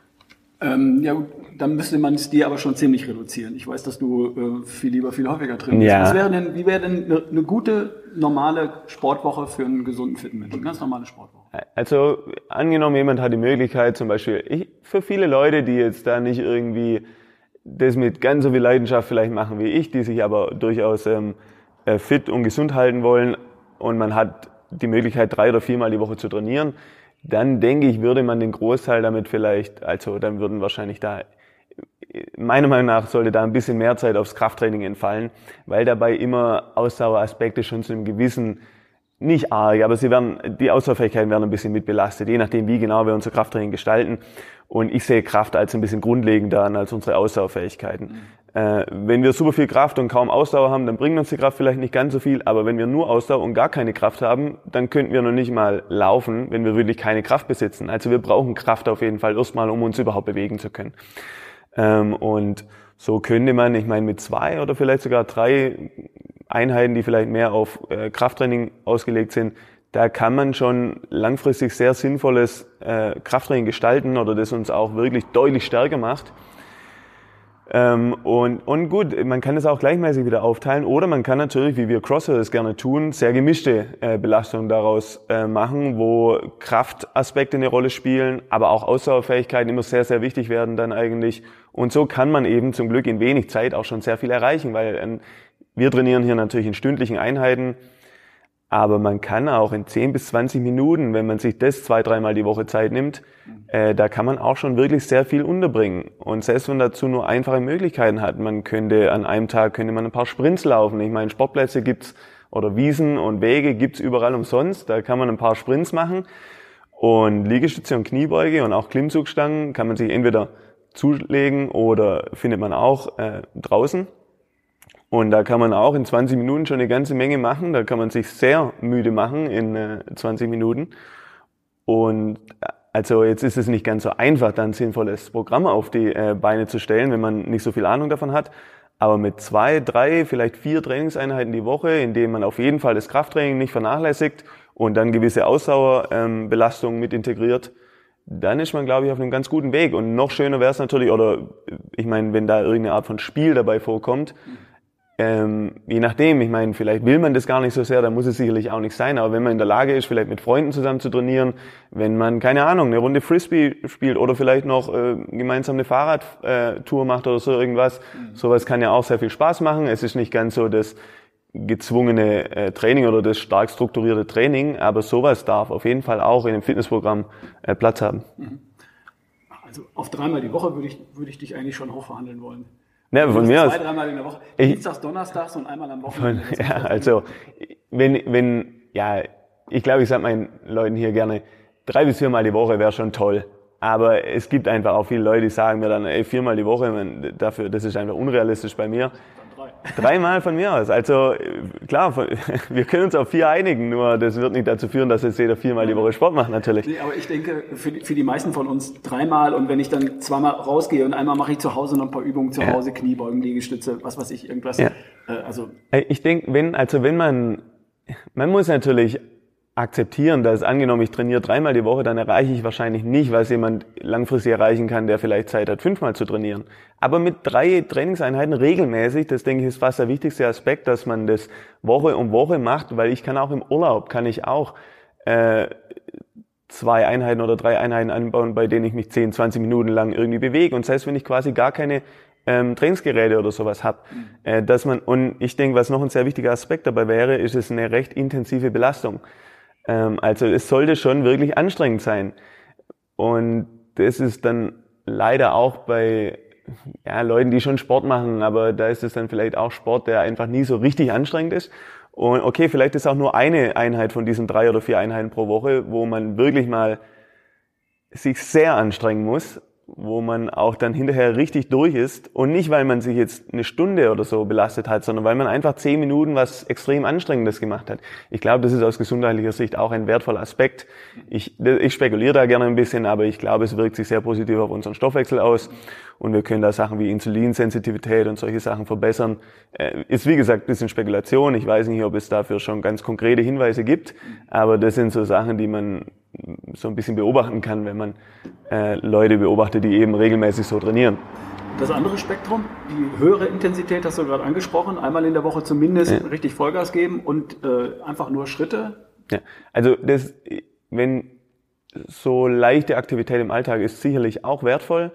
Dann müsste man es dir aber schon ziemlich reduzieren. Ich weiß, dass du viel häufiger trainierst. Ja. Wie wäre denn eine gute, normale Sportwoche für einen gesunden, fitten Menschen? Eine ganz normale Sportwoche. Also angenommen, jemand hat die Möglichkeit, zum Beispiel, für viele Leute, die jetzt da nicht irgendwie das mit ganz so viel Leidenschaft vielleicht machen wie ich, die sich aber durchaus fit und gesund halten wollen und man hat die Möglichkeit 3 oder 4-mal die Woche zu trainieren, dann denke ich, würde man den Großteil damit vielleicht, also dann würden wahrscheinlich meiner Meinung nach sollte da ein bisschen mehr Zeit aufs Krafttraining entfallen, weil dabei immer Ausdaueraspekte schon zu einem gewissen, nicht arg, aber die Ausdauerfähigkeiten werden ein bisschen mit belastet, je nachdem, wie genau wir unser Krafttraining gestalten. Und ich sehe Kraft als ein bisschen grundlegender an als unsere Ausdauerfähigkeiten. Wenn wir super viel Kraft und kaum Ausdauer haben, dann bringt uns die Kraft vielleicht nicht ganz so viel. Aber wenn wir nur Ausdauer und gar keine Kraft haben, dann könnten wir noch nicht mal laufen, wenn wir wirklich keine Kraft besitzen. Also wir brauchen Kraft auf jeden Fall erstmal, um uns überhaupt bewegen zu können. Und so könnte man, ich meine, mit 2 oder vielleicht sogar 3 Einheiten, die vielleicht mehr auf Krafttraining ausgelegt sind, da kann man schon langfristig sehr sinnvolles Krafttraining gestalten oder das uns auch wirklich deutlich stärker macht. Und gut, man kann es auch gleichmäßig wieder aufteilen oder man kann natürlich, wie wir Crosser das gerne tun, sehr gemischte Belastungen daraus machen, wo Kraftaspekte eine Rolle spielen, aber auch Ausdauerfähigkeiten immer sehr, sehr wichtig werden dann eigentlich. Und so kann man eben zum Glück in wenig Zeit auch schon sehr viel erreichen, weil wir trainieren hier natürlich in stündlichen Einheiten, aber man kann auch in 10 bis 20 Minuten, wenn man sich das 2-3 Mal die Woche Zeit nimmt, da kann man auch schon wirklich sehr viel unterbringen. Und selbst wenn man dazu nur einfache Möglichkeiten hat, an einem Tag könnte man ein paar Sprints laufen. Ich meine, Sportplätze gibt's oder Wiesen und Wege gibt's überall umsonst. Da kann man ein paar Sprints machen. Und Liegestütze und Kniebeuge und auch Klimmzugstangen kann man sich entweder zulegen oder findet man auch draußen. Und da kann man auch in 20 Minuten schon eine ganze Menge machen. Da kann man sich sehr müde machen in 20 Minuten. Und also jetzt ist es nicht ganz so einfach, da ein sinnvolles Programm auf die Beine zu stellen, wenn man nicht so viel Ahnung davon hat. Aber mit 2, 3, vielleicht 4 Trainingseinheiten die Woche, in denen man auf jeden Fall das Krafttraining nicht vernachlässigt und dann gewisse Ausdauerbelastungen mit integriert, dann ist man, glaube ich, auf einem ganz guten Weg. Und noch schöner wäre es natürlich, oder ich meine, wenn da irgendeine Art von Spiel dabei vorkommt, je nachdem, ich meine, vielleicht will man das gar nicht so sehr, dann muss es sicherlich auch nicht sein, aber wenn man in der Lage ist, vielleicht mit Freunden zusammen zu trainieren, wenn man, keine Ahnung, eine Runde Frisbee spielt oder vielleicht noch gemeinsam eine Fahrradtour macht oder so irgendwas, sowas kann ja auch sehr viel Spaß machen. Es ist nicht ganz so das gezwungene Training oder das stark strukturierte Training, aber sowas darf auf jeden Fall auch in einem Fitnessprogramm Platz haben. Also auf 3-mal die Woche würde ich dich eigentlich schon hochverhandeln wollen. Ja, von mir aus. 2-3 Mal in der Woche. Dienstags, Donnerstags und einmal am Wochenende. Ja, also, ich glaube, ich sage meinen Leuten hier gerne, 3 bis 4 Mal die Woche wäre schon toll. Aber es gibt einfach auch viele Leute, die sagen mir dann, 4 Mal die Woche, das ist einfach unrealistisch bei mir. 3 Mal von mir aus. Also klar, wir können uns auf 4 einigen, nur das wird nicht dazu führen, dass jetzt jeder 4 Mal die Woche Sport macht, natürlich. Nee, aber ich denke, für die meisten von uns 3 Mal, und wenn ich dann 2-mal rausgehe und einmal mache ich zu Hause noch ein paar Übungen zu Hause, Kniebeugen, Liegestütze, was weiß ich, irgendwas. Ja. Ich denke, wenn man muss natürlich akzeptieren, dass angenommen, ich trainiere 3-mal die Woche, dann erreiche ich wahrscheinlich nicht, was jemand langfristig erreichen kann, der vielleicht Zeit hat, 5-mal zu trainieren. Aber mit 3 Trainingseinheiten regelmäßig, das denke ich ist fast der wichtigste Aspekt, dass man das Woche um Woche macht, weil ich kann auch im Urlaub, kann ich auch 2 Einheiten oder 3 Einheiten anbauen, bei denen ich mich 10, 20 Minuten lang irgendwie bewege. Und das heißt, wenn ich quasi gar keine Trainingsgeräte oder sowas habe, und ich denke, was noch ein sehr wichtiger Aspekt dabei wäre, ist es eine recht intensive Belastung. Also es sollte schon wirklich anstrengend sein. Und das ist dann leider auch bei Leuten, die schon Sport machen, aber da ist es dann vielleicht auch Sport, der einfach nie so richtig anstrengend ist. Und okay, vielleicht ist auch nur eine Einheit von diesen 3 oder 4 Einheiten pro Woche, wo man wirklich mal sich sehr anstrengen muss, wo man auch dann hinterher richtig durch ist und nicht, weil man sich jetzt eine Stunde oder so belastet hat, sondern weil man einfach 10 Minuten was extrem Anstrengendes gemacht hat. Ich glaube, das ist aus gesundheitlicher Sicht auch ein wertvoller Aspekt. Ich spekuliere da gerne ein bisschen, aber ich glaube, es wirkt sich sehr positiv auf unseren Stoffwechsel aus und wir können da Sachen wie Insulinsensitivität und solche Sachen verbessern. Ist wie gesagt ein bisschen Spekulation. Ich weiß nicht, ob es dafür schon ganz konkrete Hinweise gibt, aber das sind so Sachen, die man so ein bisschen beobachten kann, wenn man Leute beobachtet, die eben regelmäßig so trainieren. Das andere Spektrum, die höhere Intensität hast du gerade angesprochen, einmal in der Woche zumindest richtig Vollgas geben und einfach nur Schritte? Ja, also wenn so leichte Aktivität im Alltag ist sicherlich auch wertvoll.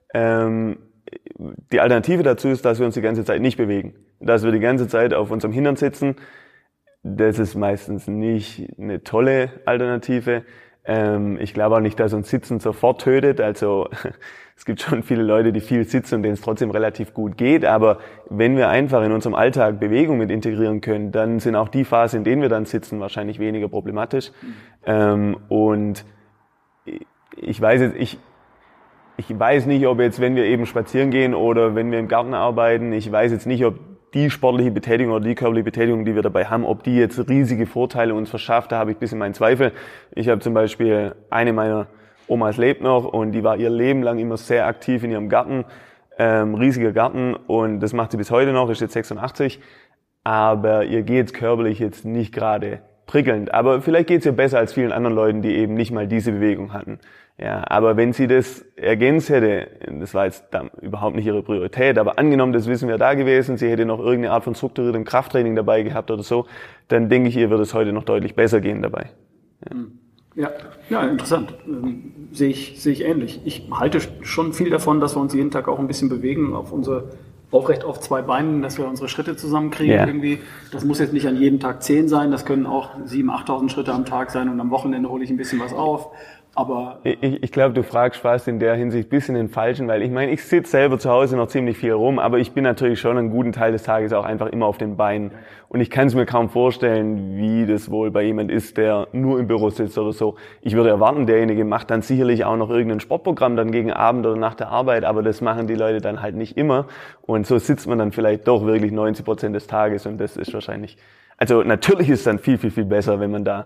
Die Alternative dazu ist, dass wir uns die ganze Zeit nicht bewegen. Dass wir die ganze Zeit auf unserem Hintern sitzen. Das ist meistens nicht eine tolle Alternative. Ich glaube auch nicht, dass uns Sitzen sofort tötet. Also es gibt schon viele Leute, die viel sitzen und denen es trotzdem relativ gut geht. Aber wenn wir einfach in unserem Alltag Bewegung mit integrieren können, dann sind auch die Phasen, in denen wir dann sitzen, wahrscheinlich weniger problematisch. Und ich weiß nicht, ob jetzt, wenn wir eben spazieren gehen oder wenn wir im Garten arbeiten, ich weiß jetzt nicht, ob die sportliche Betätigung oder die körperliche Betätigung, die wir dabei haben, ob die jetzt riesige Vorteile uns verschafft, da habe ich ein bisschen meinen Zweifel. Ich habe zum Beispiel eine meiner Omas lebt noch und die war ihr Leben lang immer sehr aktiv in ihrem Garten, riesiger Garten und das macht sie bis heute noch, ist jetzt 86, aber ihr geht's körperlich jetzt nicht gerade prickelnd. Aber vielleicht geht's ihr besser als vielen anderen Leuten, die eben nicht mal diese Bewegung hatten. Ja, aber wenn sie das ergänzt hätte, das war jetzt überhaupt nicht ihre Priorität, aber angenommen, das Wissen wäre da gewesen, sie hätte noch irgendeine Art von strukturiertem Krafttraining dabei gehabt oder so, dann denke ich, ihr würde es heute noch deutlich besser gehen dabei. Ja, interessant. Sehe ich ähnlich. Ich halte schon viel davon, dass wir uns jeden Tag auch ein bisschen bewegen, aufrecht auf 2 Beinen, dass wir unsere Schritte zusammenkriegen irgendwie. Das muss jetzt nicht an jedem Tag 10 sein, das können auch 7.000, 8.000 Schritte am Tag sein und am Wochenende hole ich ein bisschen was auf. Aber ich glaube, du fragst fast in der Hinsicht ein bisschen den Falschen, weil ich meine, ich sitze selber zu Hause noch ziemlich viel rum, aber ich bin natürlich schon einen guten Teil des Tages auch einfach immer auf den Beinen. Und ich kann es mir kaum vorstellen, wie das wohl bei jemand ist, der nur im Büro sitzt oder so. Ich würde erwarten, derjenige macht dann sicherlich auch noch irgendein Sportprogramm dann gegen Abend oder nach der Arbeit, aber das machen die Leute dann halt nicht immer. Und so sitzt man dann vielleicht doch wirklich 90% des Tages und das ist wahrscheinlich, also natürlich ist es dann viel, viel, viel besser, wenn man da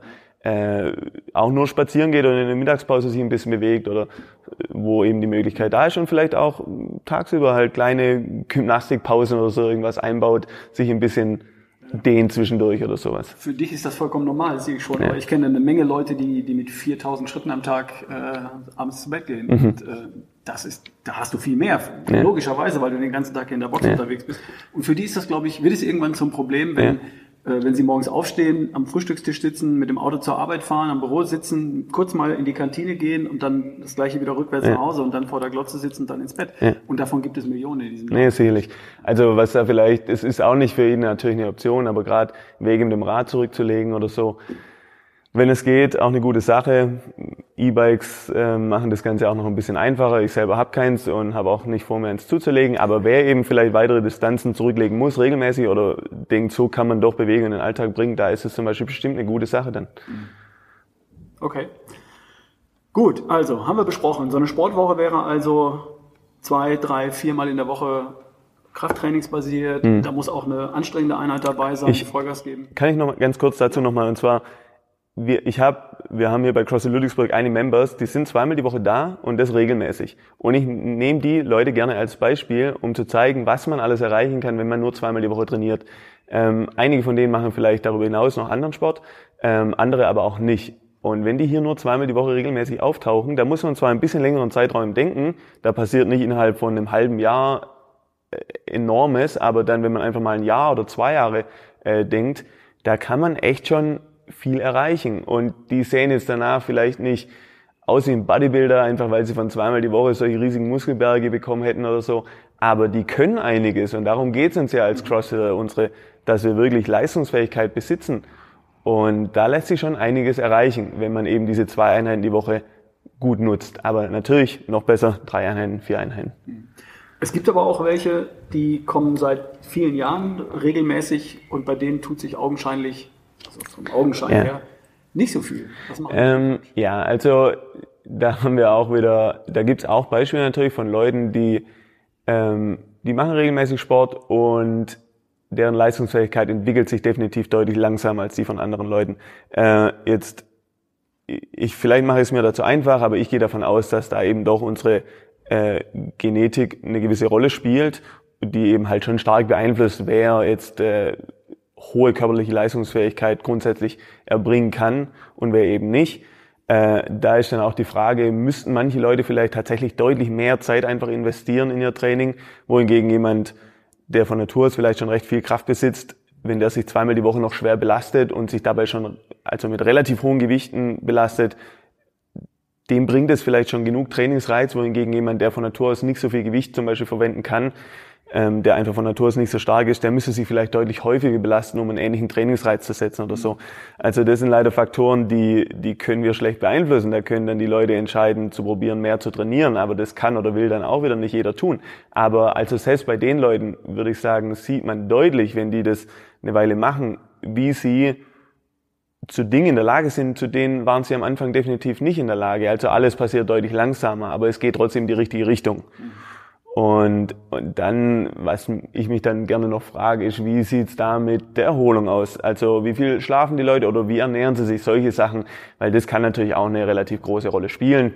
auch nur spazieren geht oder in der Mittagspause sich ein bisschen bewegt oder wo eben die Möglichkeit da ist und vielleicht auch tagsüber halt kleine Gymnastikpausen oder so irgendwas einbaut, sich ein bisschen dehnt zwischendurch oder sowas. Für dich ist das vollkommen normal, das sehe ich schon, aber ich kenne eine Menge Leute, die mit 4.000 Schritten am Tag abends zu Bett gehen. Und da hast du viel mehr, logischerweise, weil du den ganzen Tag in der Box unterwegs bist. Und für die ist das, glaube ich, wird es irgendwann zum Problem, wenn sie morgens aufstehen, am Frühstückstisch sitzen, mit dem Auto zur Arbeit fahren, am Büro sitzen, kurz mal in die Kantine gehen und dann das Gleiche wieder rückwärts nach Hause und dann vor der Glotze sitzen und dann ins Bett. Ja. Und davon gibt es Millionen in diesem Land. Nee, sicherlich. Also was da vielleicht, es ist auch nicht für ihn natürlich eine Option, aber gerade Wege mit dem Rad zurückzulegen oder so, wenn es geht, auch eine gute Sache. E-Bikes machen das Ganze auch noch ein bisschen einfacher. Ich selber habe keins und habe auch nicht vor, mir eins zuzulegen. Aber wer eben vielleicht weitere Distanzen zurücklegen muss, regelmäßig, oder denkt, so kann man doch Bewegung in den Alltag bringen, da ist es zum Beispiel bestimmt eine gute Sache dann. Okay. Gut, also haben wir besprochen. So eine Sportwoche wäre also 2, 3, 4 Mal in der Woche krafttrainingsbasiert. Da muss auch eine anstrengende Einheit dabei sein, die Vollgas geben. Kann ich noch ganz kurz dazu nochmal, und zwar, wir haben hier bei CrossFit Ludwigsburg einige Members, die sind 2-mal die Woche da und das regelmäßig. Und ich nehme die Leute gerne als Beispiel, um zu zeigen, was man alles erreichen kann, wenn man nur 2-mal die Woche trainiert. Einige von denen machen vielleicht darüber hinaus noch anderen Sport, andere aber auch nicht. Und wenn die hier nur 2-mal die Woche regelmäßig auftauchen, da muss man zwar ein bisschen längeren Zeitraum denken, da passiert nicht innerhalb von einem halben Jahr Enormes, aber dann, wenn man einfach mal ein Jahr oder 2 Jahre denkt, da kann man echt schon viel erreichen. Und die sehen jetzt danach vielleicht nicht aus wie ein Bodybuilder, einfach weil sie von 2-mal die Woche solche riesigen Muskelberge bekommen hätten oder so. Aber die können einiges und darum geht es uns ja als Crossfitter, dass wir wirklich Leistungsfähigkeit besitzen. Und da lässt sich schon einiges erreichen, wenn man eben diese 2 Einheiten die Woche gut nutzt. Aber natürlich noch besser 3 Einheiten, 4 Einheiten. Es gibt aber auch welche, die kommen seit vielen Jahren regelmäßig und bei denen tut sich augenscheinlich, also vom Augenschein her, nicht so viel. Was machen die? Also da haben wir auch wieder, da gibt's auch Beispiele natürlich von Leuten, die machen regelmäßig Sport und deren Leistungsfähigkeit entwickelt sich definitiv deutlich langsamer als die von anderen Leuten. Vielleicht mache ich es mir dazu einfach, aber ich gehe davon aus, dass da eben doch unsere Genetik eine gewisse Rolle spielt, die eben halt schon stark beeinflusst, wer jetzt hohe körperliche Leistungsfähigkeit grundsätzlich erbringen kann und wer eben nicht. Da ist dann auch die Frage, müssten manche Leute vielleicht tatsächlich deutlich mehr Zeit einfach investieren in ihr Training, wohingegen jemand, der von Natur aus vielleicht schon recht viel Kraft besitzt, wenn der sich 2-mal die Woche noch schwer belastet und sich dabei schon also mit relativ hohen Gewichten belastet, dem bringt es vielleicht schon genug Trainingsreiz, wohingegen jemand, der von Natur aus nicht so viel Gewicht zum Beispiel verwenden kann, der einfach von Natur aus nicht so stark ist, der müsste sich vielleicht deutlich häufiger belasten, um einen ähnlichen Trainingsreiz zu setzen oder so. Also das sind leider Faktoren, die können wir schlecht beeinflussen. Da können dann die Leute entscheiden, zu probieren, mehr zu trainieren, aber das kann oder will dann auch wieder nicht jeder tun. Aber also selbst bei den Leuten, würde ich sagen, sieht man deutlich, wenn die das eine Weile machen, wie sie zu Dingen in der Lage sind, zu denen waren sie am Anfang definitiv nicht in der Lage. Also alles passiert deutlich langsamer, aber es geht trotzdem in die richtige Richtung. Und dann, was ich mich dann gerne noch frage, ist, wie sieht's da mit der Erholung aus? Also wie viel schlafen die Leute oder wie ernähren sie sich, solche Sachen? Weil das kann natürlich auch eine relativ große Rolle spielen.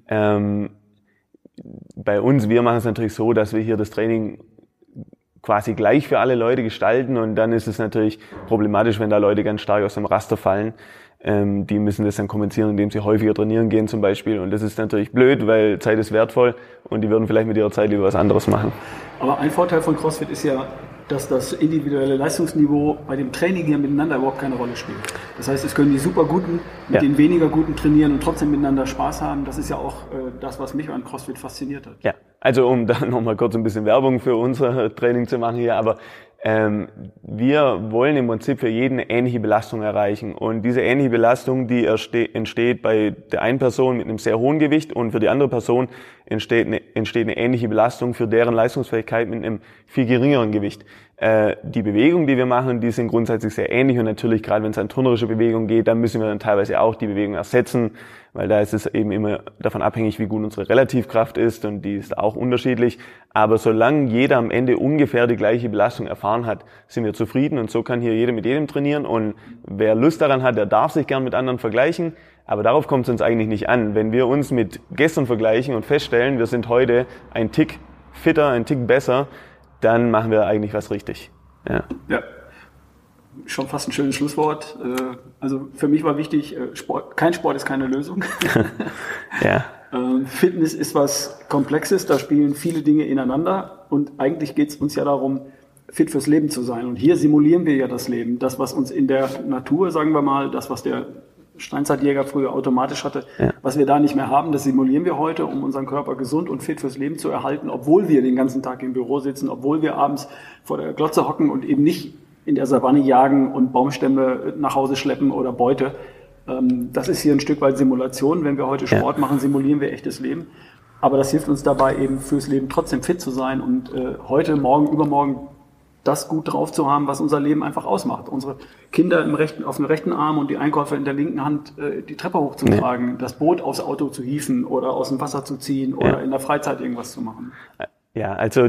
Bei uns, wir machen es natürlich so, dass wir hier das Training quasi gleich für alle Leute gestalten und dann ist es natürlich problematisch, wenn da Leute ganz stark aus dem Raster fallen. Die müssen das dann kompensieren, indem sie häufiger trainieren gehen zum Beispiel. Und das ist natürlich blöd, weil Zeit ist wertvoll und die würden vielleicht mit ihrer Zeit lieber was anderes machen. Aber ein Vorteil von CrossFit ist ja, dass das individuelle Leistungsniveau bei dem Training hier miteinander überhaupt keine Rolle spielt. Das heißt, es können die super Guten mit den weniger Guten trainieren und trotzdem miteinander Spaß haben. Das ist ja auch das, was mich an CrossFit fasziniert hat. Ja, also um da nochmal kurz ein bisschen Werbung für unser Training zu machen hier, aber wir wollen im Prinzip für jeden eine ähnliche Belastung erreichen. Und diese ähnliche Belastung, die entsteht bei der einen Person mit einem sehr hohen Gewicht und für die andere Person entsteht eine ähnliche Belastung für deren Leistungsfähigkeit mit einem viel geringeren Gewicht. Die Bewegungen, die wir machen, die sind grundsätzlich sehr ähnlich und natürlich, gerade wenn es an turnerische Bewegungen geht, dann müssen wir dann teilweise auch die Bewegung ersetzen, weil da ist es eben immer davon abhängig, wie gut unsere Relativkraft ist und die ist auch unterschiedlich. Aber solange jeder am Ende ungefähr die gleiche Belastung erfahren hat, sind wir zufrieden und so kann hier jeder mit jedem trainieren und wer Lust daran hat, der darf sich gern mit anderen vergleichen. Aber darauf kommt es uns eigentlich nicht an. Wenn wir uns mit gestern vergleichen und feststellen, wir sind heute ein Tick fitter, ein Tick besser, dann machen wir eigentlich was richtig. Ja. Schon fast ein schönes Schlusswort. Also für mich war wichtig, kein Sport ist keine Lösung. Ja. Fitness ist was Komplexes, da spielen viele Dinge ineinander und eigentlich geht es uns ja darum, fit fürs Leben zu sein. Und hier simulieren wir ja das Leben. Das, was uns in der Natur, sagen wir mal, das, was der Steinzeitjäger früher automatisch hatte, was wir da nicht mehr haben, das simulieren wir heute, um unseren Körper gesund und fit fürs Leben zu erhalten, obwohl wir den ganzen Tag im Büro sitzen, obwohl wir abends vor der Glotze hocken und eben nicht in der Savanne jagen und Baumstämme nach Hause schleppen oder Beute. Das ist hier ein Stück weit Simulation. Wenn wir heute Sport machen, simulieren wir echtes Leben. Aber das hilft uns dabei, eben fürs Leben trotzdem fit zu sein und heute, morgen, übermorgen das gut drauf zu haben, was unser Leben einfach ausmacht. Unsere Kinder auf dem rechten Arm und die Einkäufer in der linken Hand die Treppe hochzutragen, das Boot aufs Auto zu hieven oder aus dem Wasser zu ziehen oder in der Freizeit irgendwas zu machen. Ja, also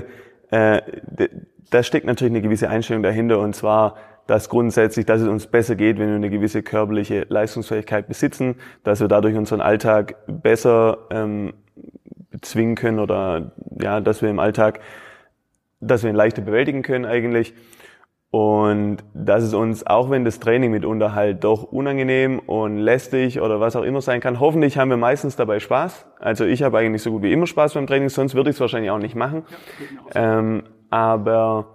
da steckt natürlich eine gewisse Einstellung dahinter und zwar, dass grundsätzlich, dass es uns besser geht, wenn wir eine gewisse körperliche Leistungsfähigkeit besitzen, dass wir dadurch unseren Alltag besser bezwingen können oder ja, dass wir im Alltag dass wir ihn leichter bewältigen können eigentlich und dass es uns, auch wenn das Training mitunter halt doch unangenehm und lästig oder was auch immer sein kann, hoffentlich haben wir meistens dabei Spaß. Also ich habe eigentlich so gut wie immer Spaß beim Training, sonst würde ich es wahrscheinlich auch nicht machen. Aber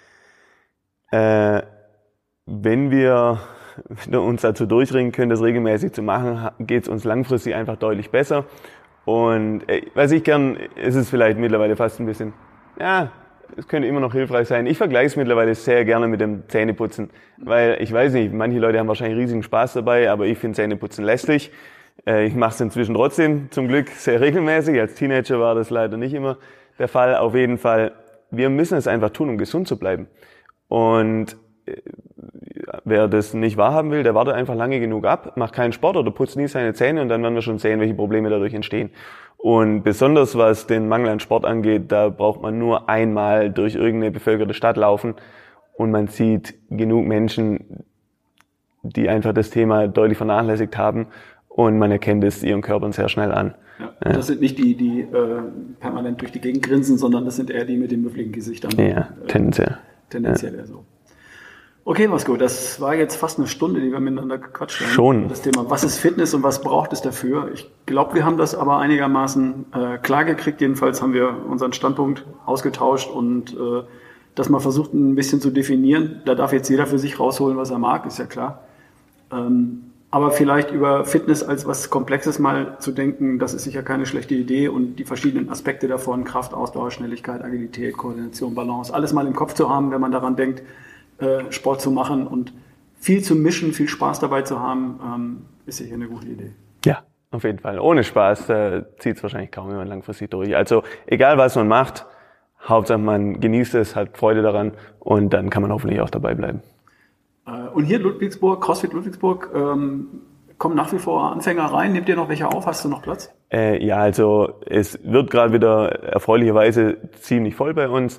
wenn wir uns dazu durchringen können, das regelmäßig zu machen, geht es uns langfristig einfach deutlich besser. Und was ich gern, ist es vielleicht mittlerweile fast ein bisschen, ja, es könnte immer noch hilfreich sein. Ich vergleiche es mittlerweile sehr gerne mit dem Zähneputzen, weil ich weiß nicht, manche Leute haben wahrscheinlich riesigen Spaß dabei, aber ich finde Zähneputzen lästig. Ich mache es inzwischen trotzdem zum Glück sehr regelmäßig. Als Teenager war das leider nicht immer der Fall. Auf jeden Fall, wir müssen es einfach tun, um gesund zu bleiben. Und wer das nicht wahrhaben will, der wartet einfach lange genug ab, macht keinen Sport oder putzt nie seine Zähne und dann werden wir schon sehen, welche Probleme dadurch entstehen. Und besonders was den Mangel an Sport angeht, da braucht man nur einmal durch irgendeine bevölkerte Stadt laufen und man sieht genug Menschen, die einfach das Thema deutlich vernachlässigt haben und man erkennt es ihren Körpern sehr schnell an. Ja, das sind nicht die permanent durch die Gegend grinsen, sondern das sind eher die mit den müffligen Gesichtern. Ja, tendenziell. Tendenziell eher so. Okay, Vasco, das war jetzt fast eine Stunde, die wir miteinander gequatscht haben. Schon. Das Thema, was ist Fitness und was braucht es dafür? Ich glaube, wir haben das aber einigermaßen klar gekriegt. Jedenfalls haben wir unseren Standpunkt ausgetauscht und das mal versucht ein bisschen zu definieren. Da darf jetzt jeder für sich rausholen, was er mag, ist ja klar. Aber vielleicht über Fitness als was Komplexes mal zu denken, das ist sicher keine schlechte Idee und die verschiedenen Aspekte davon, Kraft, Ausdauer, Schnelligkeit, Agilität, Koordination, Balance, alles mal im Kopf zu haben, wenn man daran denkt, Sport zu machen und viel zu mischen, viel Spaß dabei zu haben, ist sicher eine gute Idee. Ja, auf jeden Fall. Ohne Spaß zieht es wahrscheinlich kaum jemand langfristig durch. Also egal, was man macht, Hauptsache man genießt es, hat Freude daran und dann kann man hoffentlich auch dabei bleiben. Und hier Ludwigsburg, CrossFit Ludwigsburg, kommen nach wie vor Anfänger rein. Nehmt ihr noch welche auf? Hast du noch Platz? Ja, also es wird gerade wieder erfreulicherweise ziemlich voll bei uns.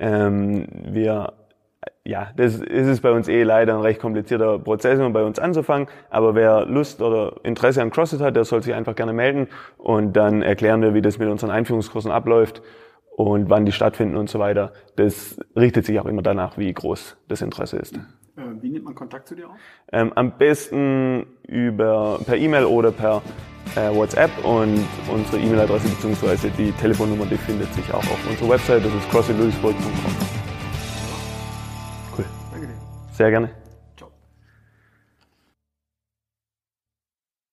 Das ist bei uns leider ein recht komplizierter Prozess, um bei uns anzufangen. Aber wer Lust oder Interesse an CrossFit hat, der soll sich einfach gerne melden. Und dann erklären wir, wie das mit unseren Einführungskursen abläuft und wann die stattfinden und so weiter. Das richtet sich auch immer danach, wie groß das Interesse ist. Wie nimmt man Kontakt zu dir auf? Am besten per E-Mail oder per WhatsApp und unsere E-Mail-Adresse bzw. die Telefonnummer, die findet sich auch auf unserer Website. Das ist crossfitludwigsburg.com. Cool. Danke dir. Sehr gerne.